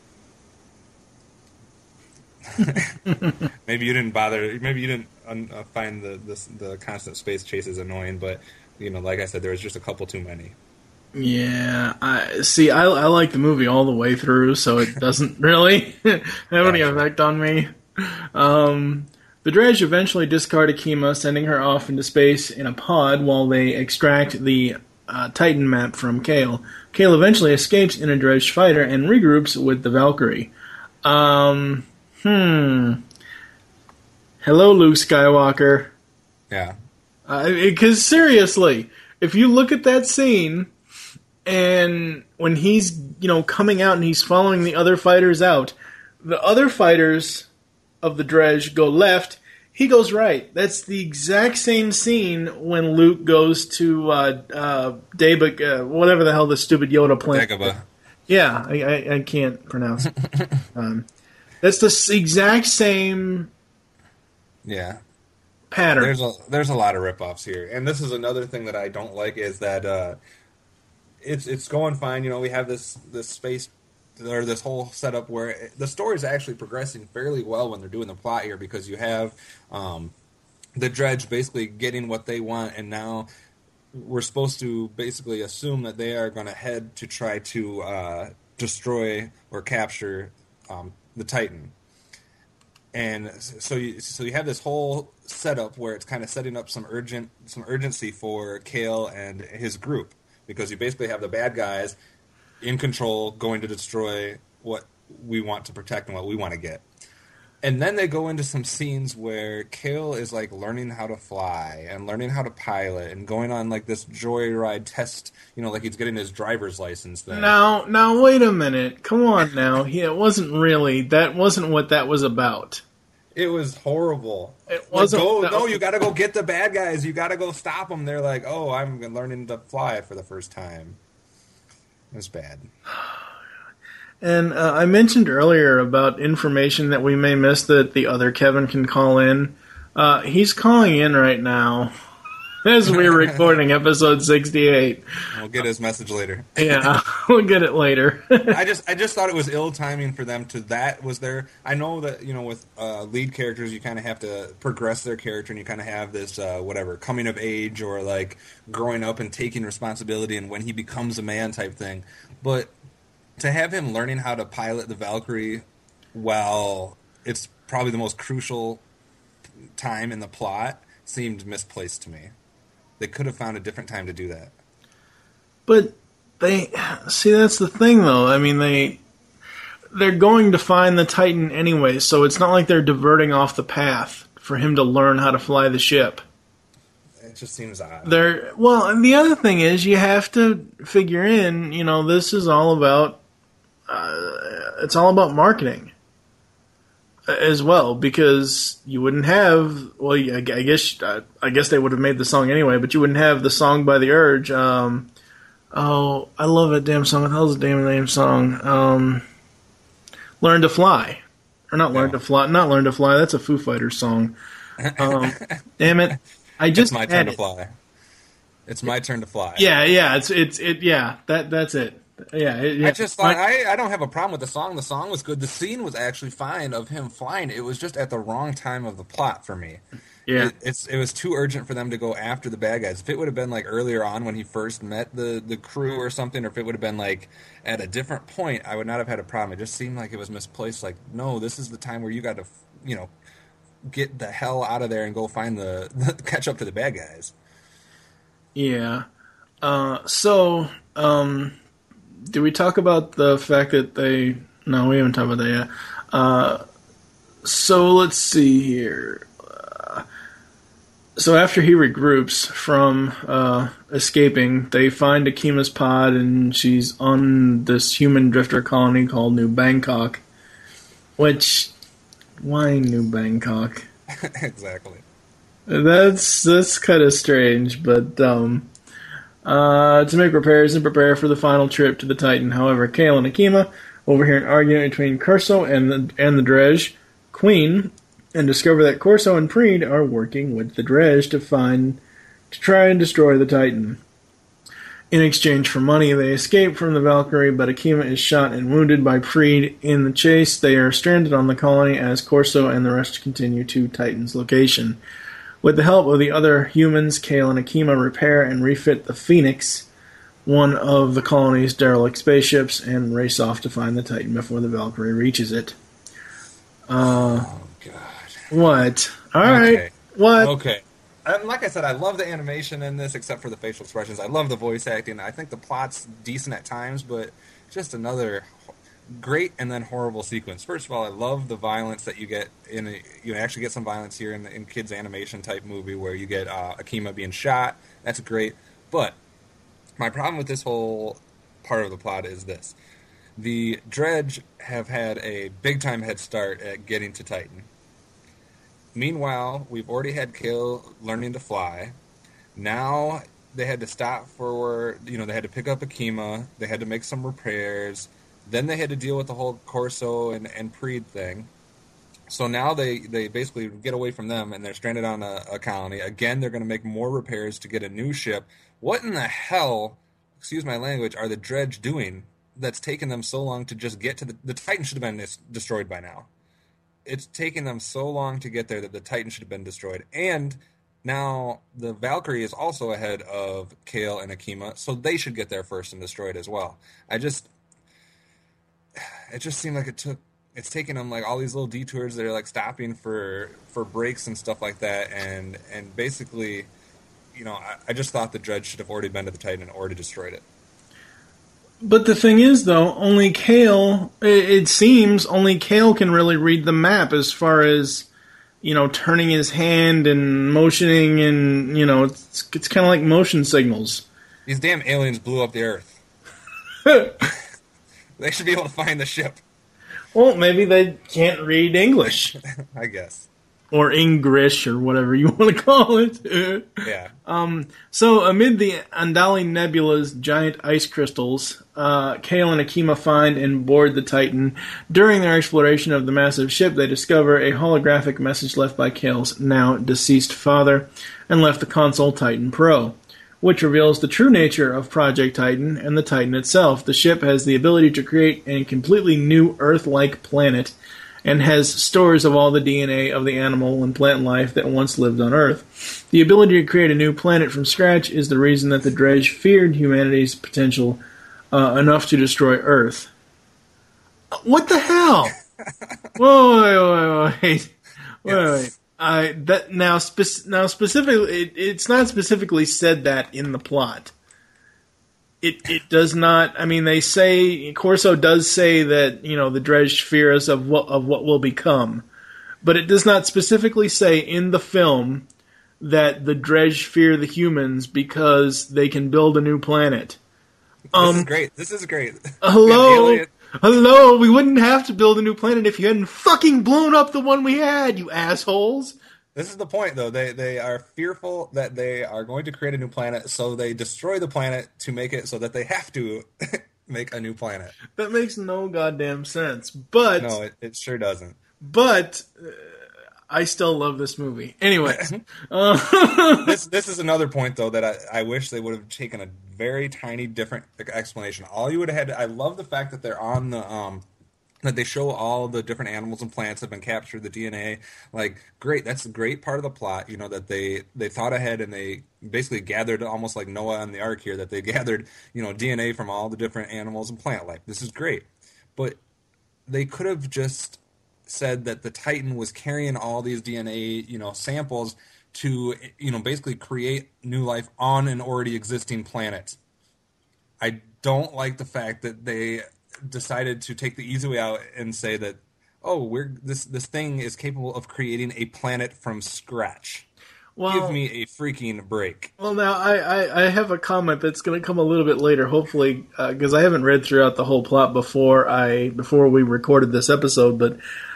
[SPEAKER 8] me. Maybe you didn't bother. Maybe you didn't find the constant space chases annoying, but like I said, there was just a couple too many.
[SPEAKER 7] Yeah, I like the movie all the way through, so it doesn't really have any effect on me. The Dredge eventually discard Akima, sending her off into space in a pod while they extract the Titan map from Kale. Kale eventually escapes in a Dredge fighter and regroups with the Valkyrie. Hello, Luke Skywalker.
[SPEAKER 8] Yeah.
[SPEAKER 7] Because seriously, if you look at that scene, and when he's, coming out and he's following the other fighters out, the other fighters of the Dredge go left, he goes right. That's the exact same scene when Luke goes to Dagobah, whatever the hell the stupid Yoda planet.
[SPEAKER 8] Dagobah.
[SPEAKER 7] Yeah, I can't pronounce it. That's the exact same pattern.
[SPEAKER 8] There's a lot of ripoffs here, and this is another thing that I don't like is that it's going fine. You know, we have this space or this whole setup where the story is actually progressing fairly well when they're doing the plot here, because you have the Dredge basically getting what they want, and now we're supposed to basically assume that they are going to head to try to destroy or capture the Titan. And so you have this whole setup where it's kind of setting up some urgency for Kale and his group, because you basically have the bad guys in control, going to destroy what we want to protect and what we want to get. And then they go into some scenes where Kale is like learning how to fly and learning how to pilot and going on like this joyride test, you know, like he's getting his driver's license thing.
[SPEAKER 7] Now wait a minute. Come on now. That wasn't what that was about.
[SPEAKER 8] It was horrible.
[SPEAKER 7] It wasn't.
[SPEAKER 8] You got to go get the bad guys. You got to go stop them. They're like, "Oh, I'm learning to fly for the first time." It was bad.
[SPEAKER 7] And I mentioned earlier about information that we may miss that the other Kevin can call in. He's calling in right now as we're recording episode 68.
[SPEAKER 8] We'll get his message later.
[SPEAKER 7] Yeah, we'll get it later.
[SPEAKER 8] I just thought it was ill timing for them to. That was their. I know that, you know, with lead characters, you kind of have to progress their character, and you kind of have this whatever coming of age or like growing up and taking responsibility, and when he becomes a man type thing. But to have him learning how to pilot the Valkyrie while it's probably the most crucial time in the plot seemed misplaced to me. They could have found a different time to do that.
[SPEAKER 7] But that's the thing, though. I mean, they're going to find the Titan anyway, so it's not like they're diverting off the path for him to learn how to fly the ship.
[SPEAKER 8] It just seems odd.
[SPEAKER 7] And the other thing is, you have to figure in, you know, this is all about it's all about marketing as well, because you wouldn't have, well, I guess they would have made the song anyway, but you wouldn't have the song by The Urge. I love that damn song. What the hell's the damn name song? Learn to Fly. Or not Learn to Fly. Not Learn to Fly. That's a Foo Fighters song. Damn it.
[SPEAKER 8] It's my turn to fly. It's my turn to fly.
[SPEAKER 7] Yeah. That's it. Yeah.
[SPEAKER 8] I just thought I don't have a problem with the song. The song was good. The scene was actually fine of him flying. It was just at the wrong time of the plot for me.
[SPEAKER 7] Yeah,
[SPEAKER 8] it was too urgent for them to go after the bad guys. If it would have been like earlier on when he first met the crew or something, or if it would have been like at a different point, I would not have had a problem. It just seemed like it was misplaced. Like, no, this is the time where you got to, you know, get the hell out of there and go find catch up to the bad guys.
[SPEAKER 7] Yeah. Do we talk about the fact that no, we haven't talked about that yet. So let's see here. So after he regroups from escaping, they find Akima's pod, and she's on this human drifter colony called New Bangkok. Which, why New Bangkok?
[SPEAKER 8] Exactly.
[SPEAKER 7] That's kind of strange, but to make repairs and prepare for the final trip to the Titan. However, Kale and Akima overhear an argument between Corso and the Dredge Queen, and discover that Corso and Preed are working with the Dredge to try and destroy the Titan. In exchange for money, they escape from the Valkyrie, but Akima is shot and wounded by Preed in the chase. They are stranded on the colony as Corso and the rest continue to Titan's location. With the help of the other humans, Kale and Akima repair and refit the Phoenix, one of the colony's derelict spaceships, and race off to find the Titan before the Valkyrie reaches it.
[SPEAKER 8] Oh, God.
[SPEAKER 7] What? All right.
[SPEAKER 8] Okay.
[SPEAKER 7] What?
[SPEAKER 8] Okay. Like I said, I love the animation in this, except for the facial expressions. I love the voice acting. I think the plot's decent at times, but just another great and then horrible sequence. First of all, I love the violence that you get you actually get some violence here in kids animation type movie where you get Akima being shot. That's great. But my problem with this whole part of the plot is this. The Dredge have had a big-time head start at getting to Titan. Meanwhile, we've already had Kale learning to fly. Now they had to stop for, they had to pick up Akima. They had to make some repairs. Then they had to deal with the whole Corso and Preed thing. So now they basically get away from them, and they're stranded on a colony. Again, they're going to make more repairs to get a new ship. What in the hell, excuse my language, are the Dredge doing that's taken them so long to just get to the Titan should have been destroyed by now. It's taken them so long to get there that the Titan should have been destroyed. And now the Valkyrie is also ahead of Kale and Akima, so they should get there first and destroy it as well. It just seemed like it's taken them like all these little detours that are like stopping for breaks and stuff like that, and basically, I just thought the Dredge should have already been to the Titan and already destroyed it.
[SPEAKER 7] But the thing is, though, it seems only Kale can really read the map as far as, turning his hand and motioning, and, it's kind of like motion signals.
[SPEAKER 8] These damn aliens blew up the Earth. They should be able to find the ship.
[SPEAKER 7] Well, maybe they can't read English.
[SPEAKER 8] I guess.
[SPEAKER 7] Or Ingrish, or whatever you want to call it.
[SPEAKER 8] Yeah.
[SPEAKER 7] So, amid the Andali Nebula's giant ice crystals, Kale and Akima find and board the Titan. During their exploration of the massive ship, they discover a holographic message left by Kale's now-deceased father, and left the console Titan Pro, which reveals the true nature of Project Titan and the Titan itself. The ship has the ability to create a completely new Earth-like planet, and has stores of all the DNA of the animal and plant life that once lived on Earth. The ability to create a new planet from scratch is the reason that the Dredge feared humanity's potential enough to destroy Earth. What the hell? Whoa, wait. Now specifically, it's not specifically said that in the plot. It does not. I mean, they say Corso does say that the Dredge fear us of what will become, but it does not specifically say in the film that the Dredge fear the humans because they can build a new planet.
[SPEAKER 8] This is great.
[SPEAKER 7] Hello. We wouldn't have to build a new planet if you hadn't fucking blown up the one we had, you assholes.
[SPEAKER 8] This is the point, though. They are fearful that they are going to create a new planet, so they destroy the planet to make it so that they have to make a new planet.
[SPEAKER 7] That makes no goddamn sense. But
[SPEAKER 8] no, it sure doesn't.
[SPEAKER 7] But I still love this movie. Anyway,
[SPEAKER 8] this is another point, though, that I wish they would have taken a very tiny different explanation. All you would have had. I love the fact that they're on the that they show all the different animals and plants have been captured, the DNA. Like, great, that's a great part of the plot, that they thought ahead and they basically gathered, almost like Noah on the Ark here, that they gathered, DNA from all the different animals and plant life. This is great. But they could have just said that the Titan was carrying all these DNA, samples to, basically create new life on an already existing planet. I don't like the fact that they decided to take the easy way out and say that, this thing is capable of creating a planet from scratch. Well, give me a freaking break.
[SPEAKER 7] Well, now I have a comment that's going to come a little bit later, hopefully, because I haven't read throughout the whole plot before we recorded this episode, but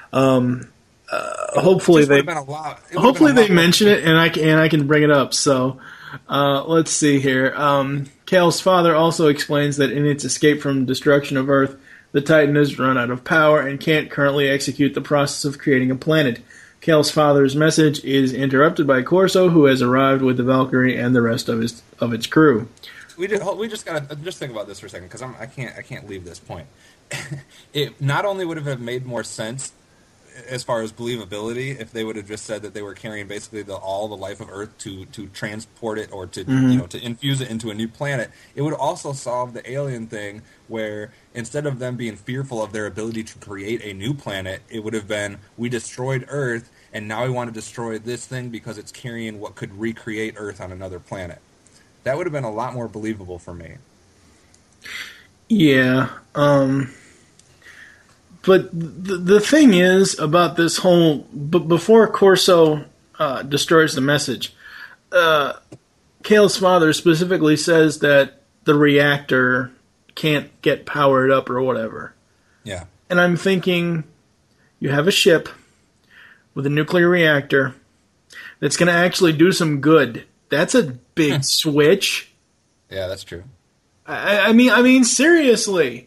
[SPEAKER 7] hopefully they mention it and I can bring it up. So let's see here. Kale's father also explains that in its escape from destruction of Earth, the Titan has run out of power and can't currently execute the process of creating a planet. Kale's father's message is interrupted by Corso, who has arrived with the Valkyrie and the rest of its crew.
[SPEAKER 8] We just gotta think about this for a second, because I can't leave this point. It not only would have made more sense as far as believability if they would have just said that they were carrying basically all the life of Earth to transport it or to to infuse it into a new planet. It would also solve the alien thing, where instead of them being fearful of their ability to create a new planet, it would have been, we destroyed Earth and now we want to destroy this thing because it's carrying what could recreate Earth on another planet. That would have been a lot more believable for me.
[SPEAKER 7] Yeah. But the thing is about this whole... Before Corso destroys the message, Kale's father specifically says that the reactor can't get powered up or whatever.
[SPEAKER 8] Yeah.
[SPEAKER 7] And I'm thinking, you have a ship with a nuclear reactor that's going to actually do some good. That's a big switch.
[SPEAKER 8] Yeah, that's true.
[SPEAKER 7] I mean, seriously.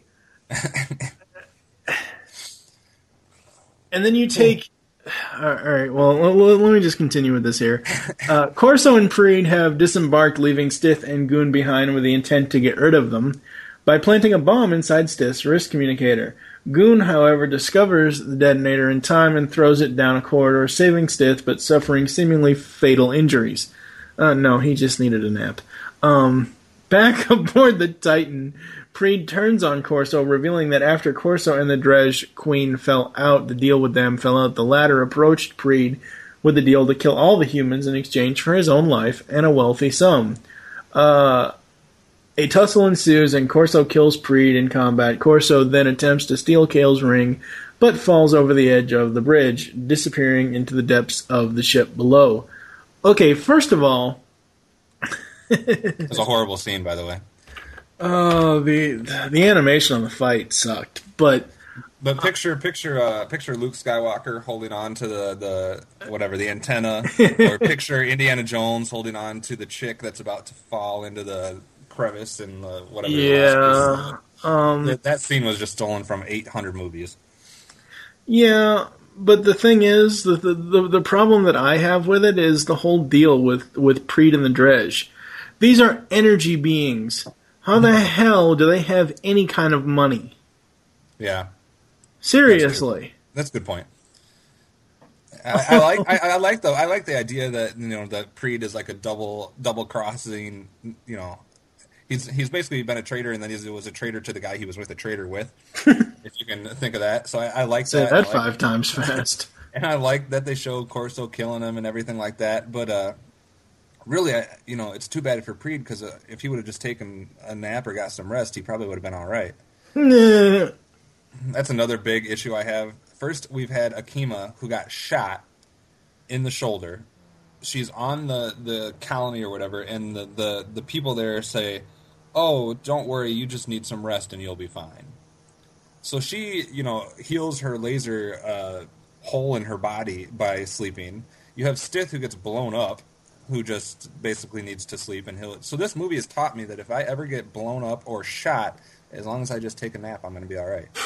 [SPEAKER 7] And then you take... All right, well, let me just continue with this here. Corso and Preed have disembarked, leaving Stith and Goon behind with the intent to get rid of them by planting a bomb inside Stith's wrist communicator. Goon, however, discovers the detonator in time and throws it down a corridor, saving Stith, but suffering seemingly fatal injuries. No, he just needed a nap. Back aboard the Titan, Preed turns on Corso, revealing that after Corso and the Dredge Queen fell out, the deal with them fell out. The latter approached Preed with the deal to kill all the humans in exchange for his own life and a wealthy sum. A tussle ensues, and Corso kills Preed in combat. Corso then attempts to steal Kale's ring, but falls over the edge of the bridge, disappearing into the depths of the ship below. Okay, first of all...
[SPEAKER 8] It was a horrible scene, by the way.
[SPEAKER 7] Oh, the animation on the fight sucked, but
[SPEAKER 8] picture Luke Skywalker holding on to the antenna, or picture Indiana Jones holding on to the chick that's about to fall into the crevice and whatever.
[SPEAKER 7] Yeah,
[SPEAKER 8] that scene was just stolen from 800 movies.
[SPEAKER 7] Yeah, but the thing is, the problem that I have with it is the whole deal with Preed and the Dredge. These are energy beings. How the hell do they have any kind of money?
[SPEAKER 8] Yeah.
[SPEAKER 7] Seriously.
[SPEAKER 8] That's a good point. I like the idea that that Preed is like a double crossing. He's basically been a traitor, and then he was a traitor to the guy he was with, a traitor with. If you can think of that. So I like
[SPEAKER 7] say
[SPEAKER 8] that.
[SPEAKER 7] Say that 5 times fast.
[SPEAKER 8] And I like that they show Corso killing him and everything like that. But really, it's too bad for Preed, because if he would have just taken a nap or got some rest, he probably would have been all right. That's another big issue I have. First, we've had Akima, who got shot in the shoulder. She's on the colony or whatever, and the people there say, "Oh, don't worry, you just need some rest and you'll be fine." So she, heals her laser hole in her body by sleeping. You have Stith, who gets blown up, who just basically needs to sleep and heal it. So this movie has taught me that if I ever get blown up or shot, as long as I just take a nap, I'm going to be all right.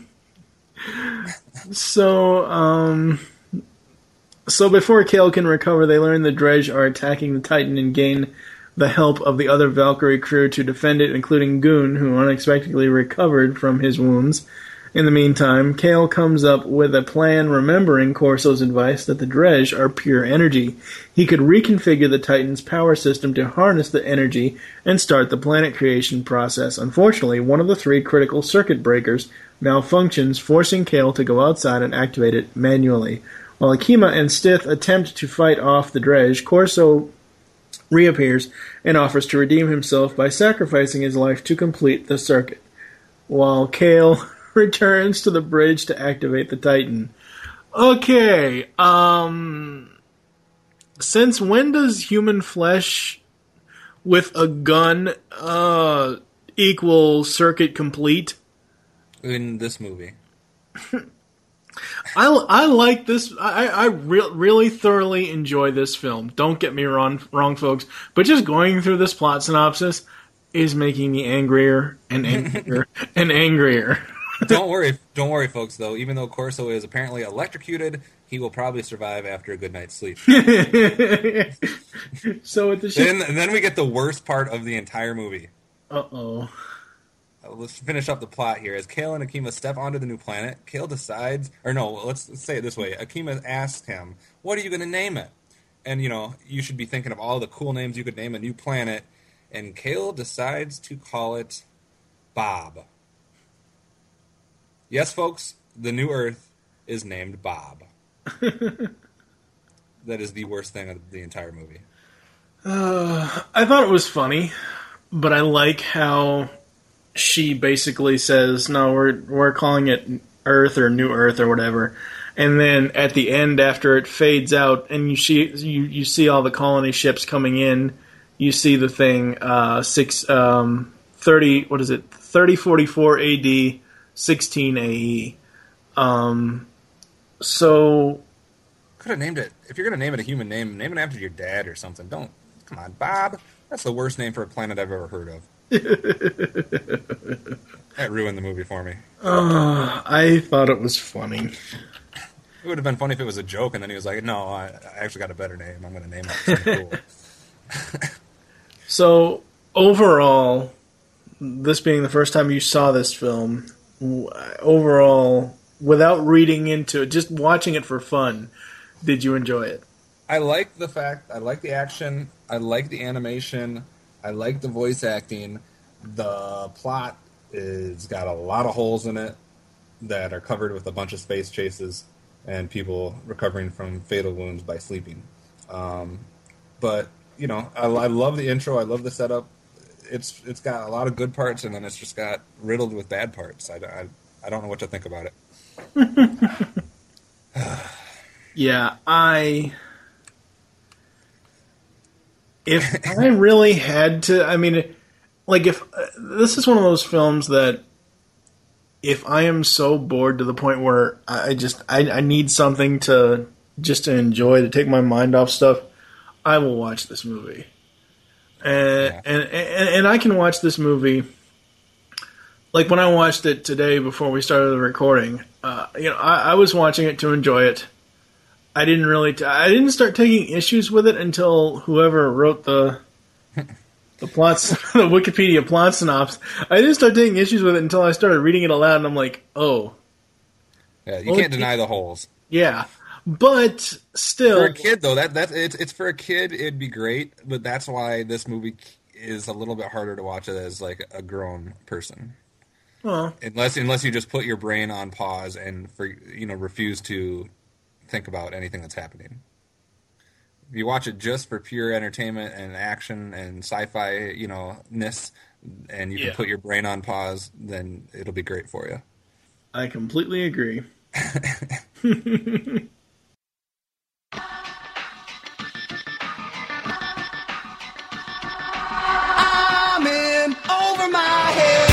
[SPEAKER 7] So before Kale can recover, they learn the Dredge are attacking the Titan and gain the help of the other Valkyrie crew to defend it, including Goon, who unexpectedly recovered from his wounds. In the meantime, Kale comes up with a plan, remembering Corso's advice that the Dredge are pure energy. He could reconfigure the Titan's power system to harness the energy and start the planet creation process. Unfortunately, one of the 3 critical circuit breakers malfunctions, forcing Kale to go outside and activate it manually. While Akima and Stith attempt to fight off the Dredge, Corso reappears and offers to redeem himself by sacrificing his life to complete the circuit, while Kale returns to the bridge to activate the Titan. Okay, since when does human flesh with a gun equal circuit complete?
[SPEAKER 8] In this movie.
[SPEAKER 7] I like this. I really thoroughly enjoy this film. Don't get me wrong, folks. But just going through this plot synopsis is making me angrier and angrier and angrier.
[SPEAKER 8] Don't worry, folks, though. Even though Corso is apparently electrocuted, he will probably survive after a good night's sleep.
[SPEAKER 7] So at the ship...
[SPEAKER 8] then we get the worst part of the entire movie.
[SPEAKER 7] Uh-oh.
[SPEAKER 8] Let's finish up the plot here. As Kale and Akima step onto the new planet, Kale decides... Or no, let's say it this way. Akima asks him, what are you going to name it? And, you should be thinking of all the cool names you could name a new planet. And Kale decides to call it Bob. Yes, folks, the new Earth is named Bob. That is the worst thing of the entire movie.
[SPEAKER 7] I thought it was funny, but I like how she basically says, no, we're calling it Earth or New Earth or whatever. And then at the end, after it fades out and you see all the colony ships coming in, you see the thing 3044 AD 16 AE. So
[SPEAKER 8] Could have named it. If you're going to name it a human name it after your dad or something. Don't. Come on, Bob. That's the worst name for a planet I've ever heard of. That ruined the movie for me.
[SPEAKER 7] I thought it was funny.
[SPEAKER 8] It would have been funny if it was a joke, and then he was like, no, I actually got a better name. I'm going to name it something cool.
[SPEAKER 7] So, overall, this being the first time you saw this film, overall, without reading into it, just watching it for fun, did you enjoy it?
[SPEAKER 8] I like the action, I like the animation, I like the voice acting. The plot is got a lot of holes in it that are covered with a bunch of space chases and people recovering from fatal wounds by sleeping. But, you know, I love the intro, I love the setup. It's got a lot of good parts, and then it's just got riddled with bad parts. I don't know what to think about it.
[SPEAKER 7] Yeah, if I really had to, I mean, like, if this is one of those films that if I am so bored to the point where I need something to just to enjoy, to take my mind off stuff, I will watch this movie. And I can watch this movie, like when I watched it today before we started the recording, I was watching it to enjoy it. I didn't start taking issues with it until whoever wrote the plots, the Wikipedia plot synopsis. I didn't start taking issues with it until I started reading it aloud, and I'm like, oh.
[SPEAKER 8] Yeah, you can't deny the holes.
[SPEAKER 7] Yeah, but still,
[SPEAKER 8] for a kid though, it's for a kid. It'd be great, but that's why this movie is a little bit harder to watch it as like a grown person.
[SPEAKER 7] Well,
[SPEAKER 8] unless you just put your brain on pause and refuse to think about anything that's happening. If you watch it just for pure entertainment and action and sci-fi, ness, and you can put your brain on pause, then it'll be great for you.
[SPEAKER 7] I completely agree.
[SPEAKER 9] I'm in over my head.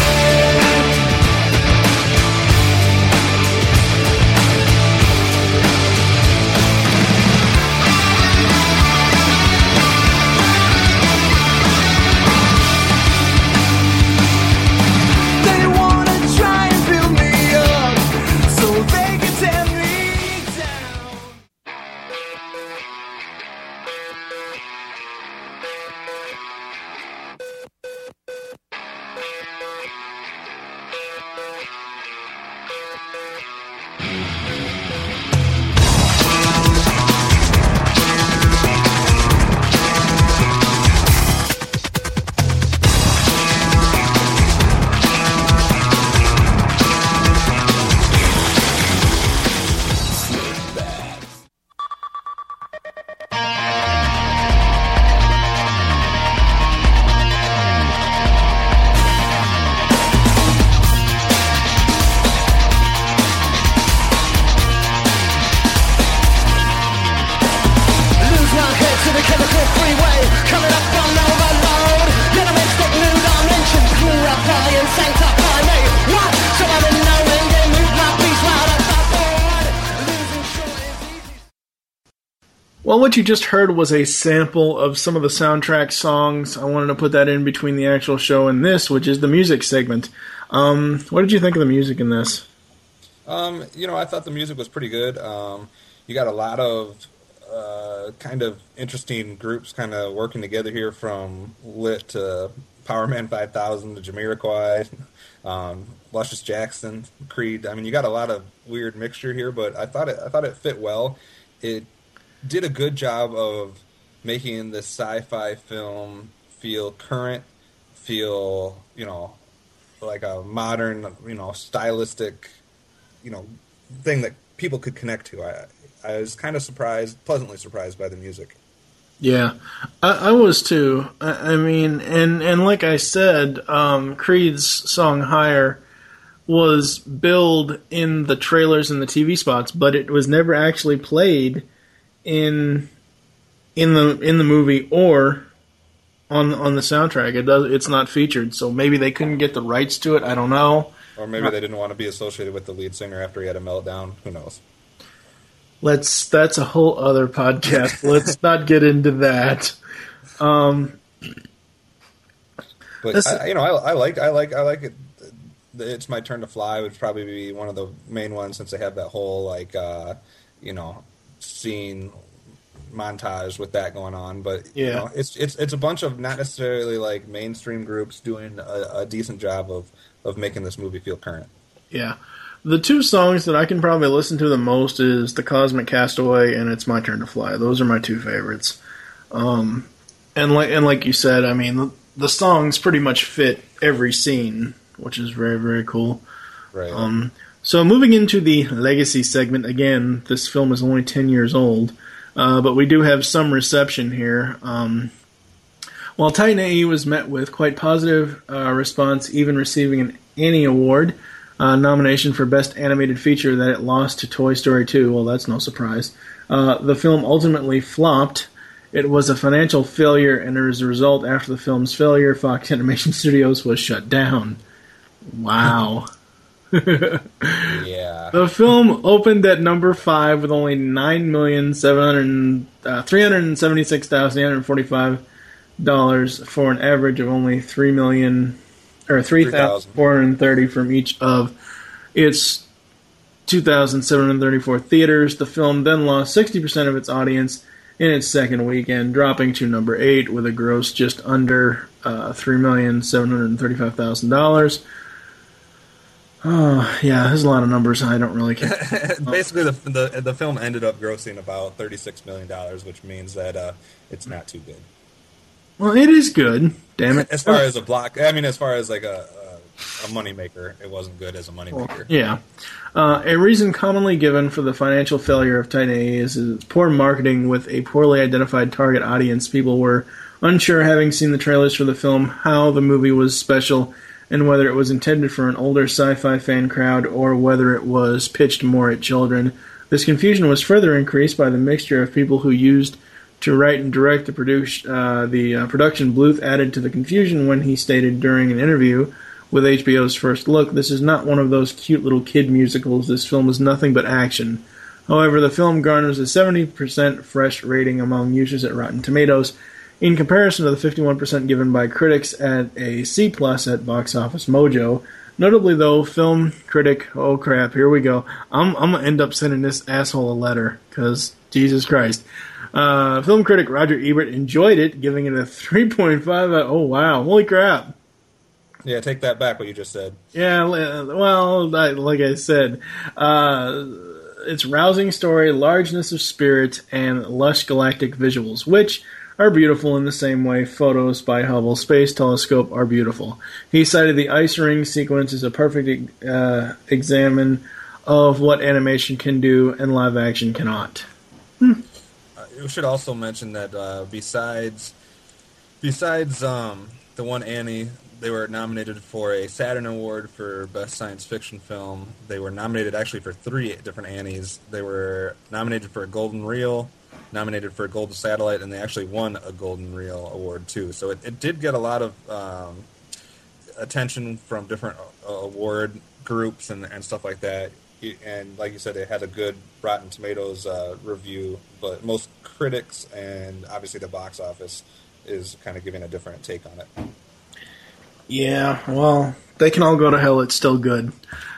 [SPEAKER 7] Well, what you just heard was a sample of some of the soundtrack songs. I wanted to put that in between the actual show and this, which is the music segment. What did you think of the music in this?
[SPEAKER 8] I thought the music was pretty good. You got a lot of kind of interesting groups kind of working together here, from Lit to Power Man 5000 to Jamiroquai, Luscious Jackson, Creed. I mean, you got a lot of weird mixture here, but I thought it fit well. It did a good job of making this sci-fi film feel current, feel, like a modern, stylistic, thing that people could connect to. I was kind of pleasantly surprised by the music.
[SPEAKER 7] Yeah, I was too. I mean, and like I said, Creed's song Higher was billed in the trailers and the TV spots, but it was never actually played in the movie or on the soundtrack. It's not featured, so maybe they couldn't get the rights to it. I don't know.
[SPEAKER 8] Or maybe they didn't want to be associated with the lead singer after he had a meltdown. Who knows?
[SPEAKER 7] That's a whole other podcast. Let's not get into that.
[SPEAKER 8] But I like it. It's My Turn to Fly would probably be one of the main ones, since they have that whole scene montage with that going on. But it's a bunch of not necessarily like mainstream groups doing a decent job of making this movie feel current. Yeah.
[SPEAKER 7] The two songs that I can probably listen to the most is The Cosmic Castaway and It's My Turn to Fly. Those are my two favorites. And like you said, I mean, the songs pretty much fit every scene, which is very, very cool.
[SPEAKER 8] Right.
[SPEAKER 7] So moving into the legacy segment, again, this film is only 10 years old, but we do have some reception here. While Titan AE was met with quite positive response, even receiving an Annie Award nomination for Best Animated Feature that it lost to Toy Story 2. Well, that's no surprise. The film ultimately flopped. It was a financial failure, and as a result, after the film's failure, Fox Animation Studios was shut down. Wow.
[SPEAKER 8] Yeah.
[SPEAKER 7] The film opened at number 5 with only $376,845 for an average of only $3,430 from each of its 2,734 theaters. The film then lost 60% of its audience in its second weekend, dropping to number 8 with a gross just under $3,735,000. Oh, yeah, there's a lot of numbers I don't really care.
[SPEAKER 8] Basically, the film ended up grossing about $36 million, which means that it's not too good.
[SPEAKER 7] Well, it is good. Damn it.
[SPEAKER 8] As far as a moneymaker, it wasn't good as a moneymaker.
[SPEAKER 7] Yeah. A reason commonly given for the financial failure of Titan AE is poor marketing with a poorly identified target audience. People were unsure, having seen the trailers for the film, how the movie was special, and whether it was intended for an older sci-fi fan crowd or whether it was pitched more at children. This confusion was further increased by the mixture of people who used to write and direct the production. Bluth added to the confusion when he stated during an interview with HBO's First Look, "This is not one of those cute little kid musicals. This film is nothing but action." However, the film garners a 70% fresh rating among users at Rotten Tomatoes, in comparison to the 51% given by critics at a C+ at Box Office Mojo. Notably, though, film critic, oh crap, here we go. I'm going to end up sending this asshole a letter, because Jesus Christ. Film critic Roger Ebert enjoyed it, giving it a 3.5 out. Oh, wow. Holy crap.
[SPEAKER 8] Yeah, take that back, what you just said.
[SPEAKER 7] Yeah, well, like I said, its rousing story, largeness of spirit, and lush galactic visuals, which are beautiful in the same way photos by Hubble Space Telescope are beautiful. He cited the ice ring sequence as a perfect example of what animation can do and live action cannot.
[SPEAKER 8] We should also mention that besides the one Annie, they were nominated for a Saturn Award for Best Science Fiction Film. They were nominated actually for 3 different Annies. They were nominated for a Golden Reel, nominated for a Golden Satellite, and they actually won a Golden Reel award too. So it did get a lot of attention from different award groups and stuff like that. And like you said, it had a good Rotten Tomatoes review, but most critics and obviously the box office is kind of giving a different take on it.
[SPEAKER 7] Yeah, well, they can all go to hell. It's still good.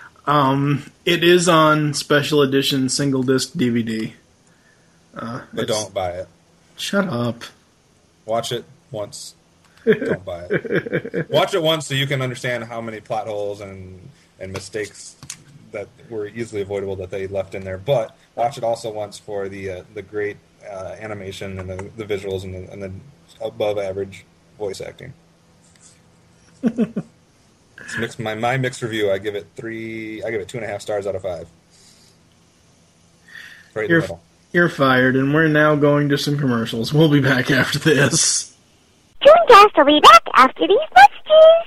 [SPEAKER 7] It is on special edition single disc DVD.
[SPEAKER 8] But don't buy it.
[SPEAKER 7] Shut up.
[SPEAKER 8] Watch it once. Don't buy it. Watch it once so you can understand how many plot holes and mistakes that were easily avoidable that they left in there. But watch it also once for the great animation and the visuals and the above average voice acting. It's my mixed review. I give it 2.5 stars out of 5. Right in the middle.
[SPEAKER 7] You're fired, and we're now going to some commercials. We'll be back after this.
[SPEAKER 10] Tooncast will be back after these messages.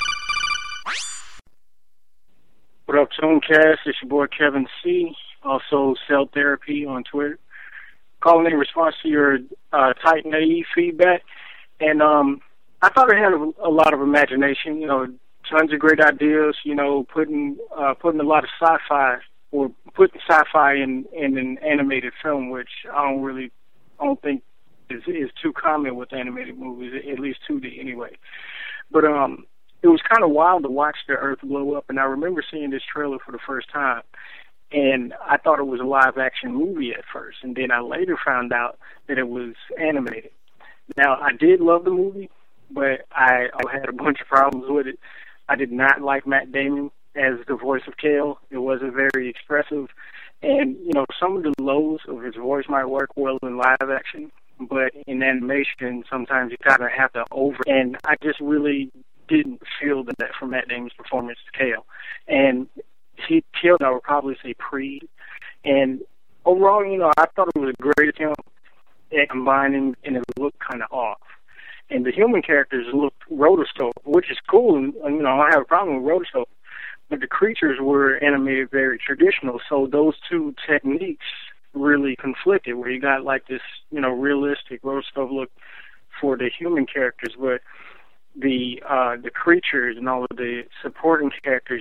[SPEAKER 11] What up, Tooncast? It's your boy Kevin C. Also, Cell Therapy on Twitter. Calling in response to your Titan AE feedback. And I thought it had a lot of imagination. You know, tons of great ideas. Putting a lot of sci-fi, or putting sci-fi in an animated film, which I don't think is too common with animated movies, at least 2D anyway. But it was kind of wild to watch the Earth blow up, and I remember seeing this trailer for the first time, and I thought it was a live-action movie at first, and then I later found out that it was animated. Now, I did love the movie, but I had a bunch of problems with it. I did not like Matt Damon as the voice of Kale. It wasn't very expressive, and, some of the lows of his voice might work well in live action, but in animation, sometimes you kind of have to and I just really didn't feel that from Matt Damon's performance as Kale. And he killed, I would probably say, Creed. And overall, I thought it was a great attempt at combining, and it looked kind of off. And the human characters looked rotoscope, which is cool, and I don't have a problem with rotoscope. But the creatures were animated very traditional, so those two techniques really conflicted, where you got like this, realistic rotoscope look for the human characters, but the creatures and all of the supporting characters,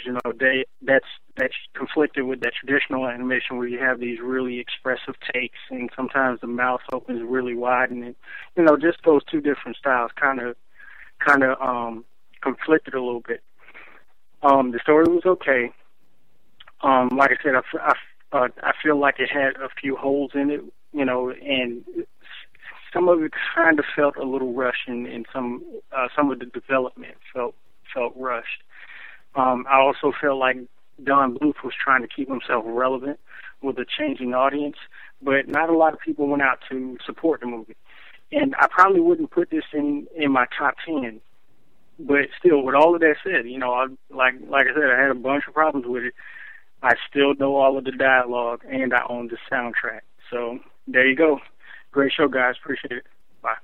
[SPEAKER 11] that's conflicted with that traditional animation where you have these really expressive takes, and sometimes the mouth opens really wide, and just those two different styles kind of conflicted a little bit. The story was okay. Like I said, I feel like it had a few holes in it, and some of it kind of felt a little rushed, and some of the development felt rushed. I also felt like Don Bluth was trying to keep himself relevant with a changing audience, but not a lot of people went out to support the movie. And I probably wouldn't put this in my top 10, but still, with all of that said, like I said, I had a bunch of problems with it. I still know all of the dialogue, and I own the soundtrack. So there you go. Great show, guys. Appreciate it. Bye.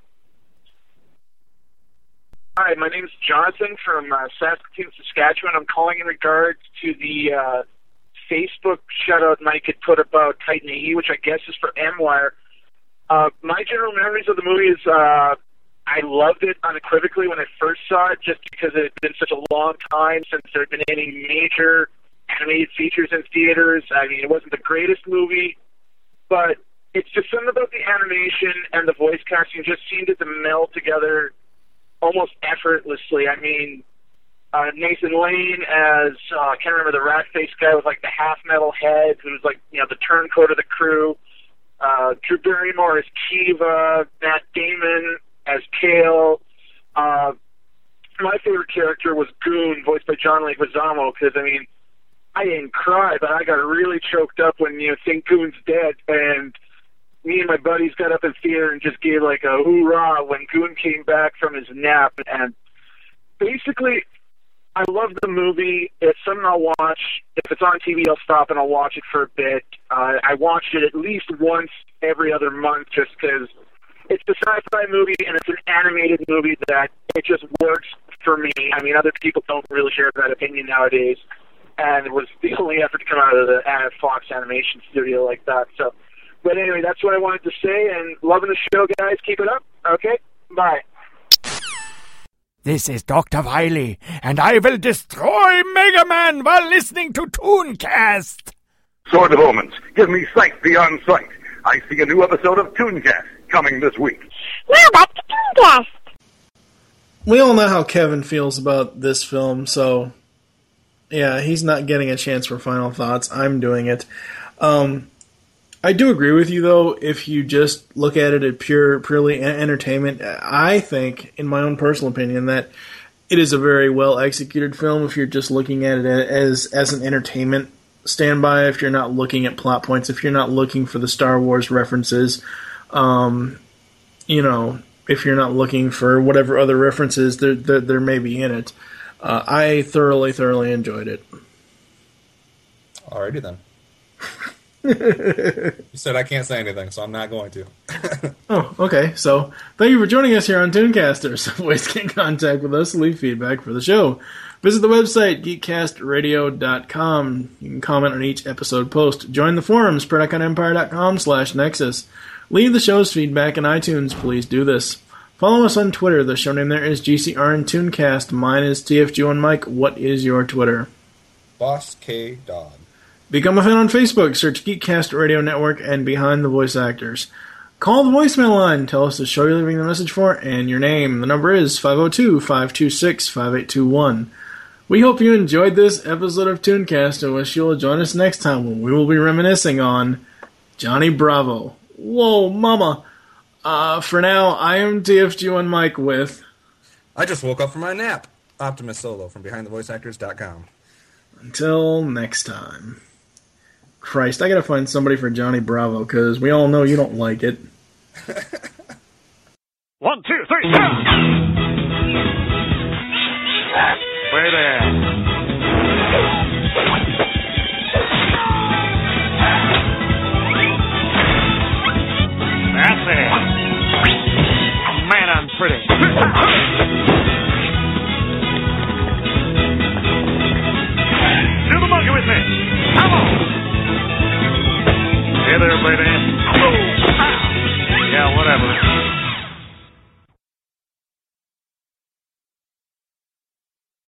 [SPEAKER 12] Hi, my name is Jonathan from Saskatoon, Saskatchewan. I'm calling in regards to the Facebook shutout Mike had put about Titan AE, which I guess is for M-Wire. My general memories of the movie is I loved it unequivocally when I first saw it, just because it had been such a long time since there had been any major animated features in theaters. I mean, it wasn't the greatest movie, but it's just something about the animation and the voice casting just seemed to meld together almost effortlessly. I mean, Nathan Lane as, I can't remember, the rat-faced guy with like the half-metal head, who was like, the turncoat of the crew. Drew Barrymore as Kiva, Matt Damon as Kale. My favorite character was Goon, voiced by John Leguizamo, because, I mean, I didn't cry, but I got really choked up when, think Goon's dead, and me and my buddies got up in theater and just gave like a hoorah when Goon came back from his nap. And basically, I love the movie. It's something I'll watch. If it's on TV, I'll stop and I'll watch it for a bit. I watch it at least once every other month just because it's a sci-fi movie and it's an animated movie that it just works for me. I mean, other people don't really share that opinion nowadays. And it was the only effort to come out of the Fox Animation Studio like that. So, but anyway, that's what I wanted to say, and loving the show, guys. Keep it up. Okay, bye.
[SPEAKER 13] This is Dr. Wily, and I will destroy Mega Man while listening to Tooncast.
[SPEAKER 14] Sword of Omens, give me sight beyond sight. I see a new episode of Tooncast coming this week.
[SPEAKER 10] Now back to Tooncast.
[SPEAKER 7] We all know how Kevin feels about this film, so yeah, he's not getting a chance for final thoughts. I'm doing it. I do agree with you, though, if you just look at it as purely entertainment. I think, in my own personal opinion, that it is a very well-executed film if you're just looking at it as an entertainment standby, if you're not looking at plot points, if you're not looking for the Star Wars references, if you're not looking for whatever other references there may be in it. I thoroughly enjoyed it.
[SPEAKER 8] Alrighty then. You said I can't say anything, so I'm not going to.
[SPEAKER 7] Oh, okay. So, thank you for joining us here on Tooncasters. Ways to get in contact with us, leave feedback for the show. Visit the website, geekcastradio.com. You can comment on each episode post. Join the forums, PredaconEmpire.com/Nexus. Leave the show's feedback in iTunes. Please do this. Follow us on Twitter. The show name there is GCR and Tooncast. Mine is TFG1Mike. What is your Twitter?
[SPEAKER 8] Boss K Dog.
[SPEAKER 7] Become a fan on Facebook. Search Geekcast Radio Network and Behind the Voice Actors. Call the voicemail line. Tell us the show you're leaving the message for and your name. The number is 502-526-5821. We hope you enjoyed this episode of Tooncast and wish you'll join us next time when we will be reminiscing on Johnny Bravo. Whoa, mama. For now, I am TFG1Mike with...
[SPEAKER 8] I just woke up from my nap. Optimus Solo from BehindTheVoiceActors.com.
[SPEAKER 7] Until next time. Christ, I gotta find somebody for Johnny Bravo, because we all know you don't like it.
[SPEAKER 13] 1, 2, 3, 4! Way there. That's it. Man, I'm pretty. Do the monkey with me. Come on. Hey there, baby.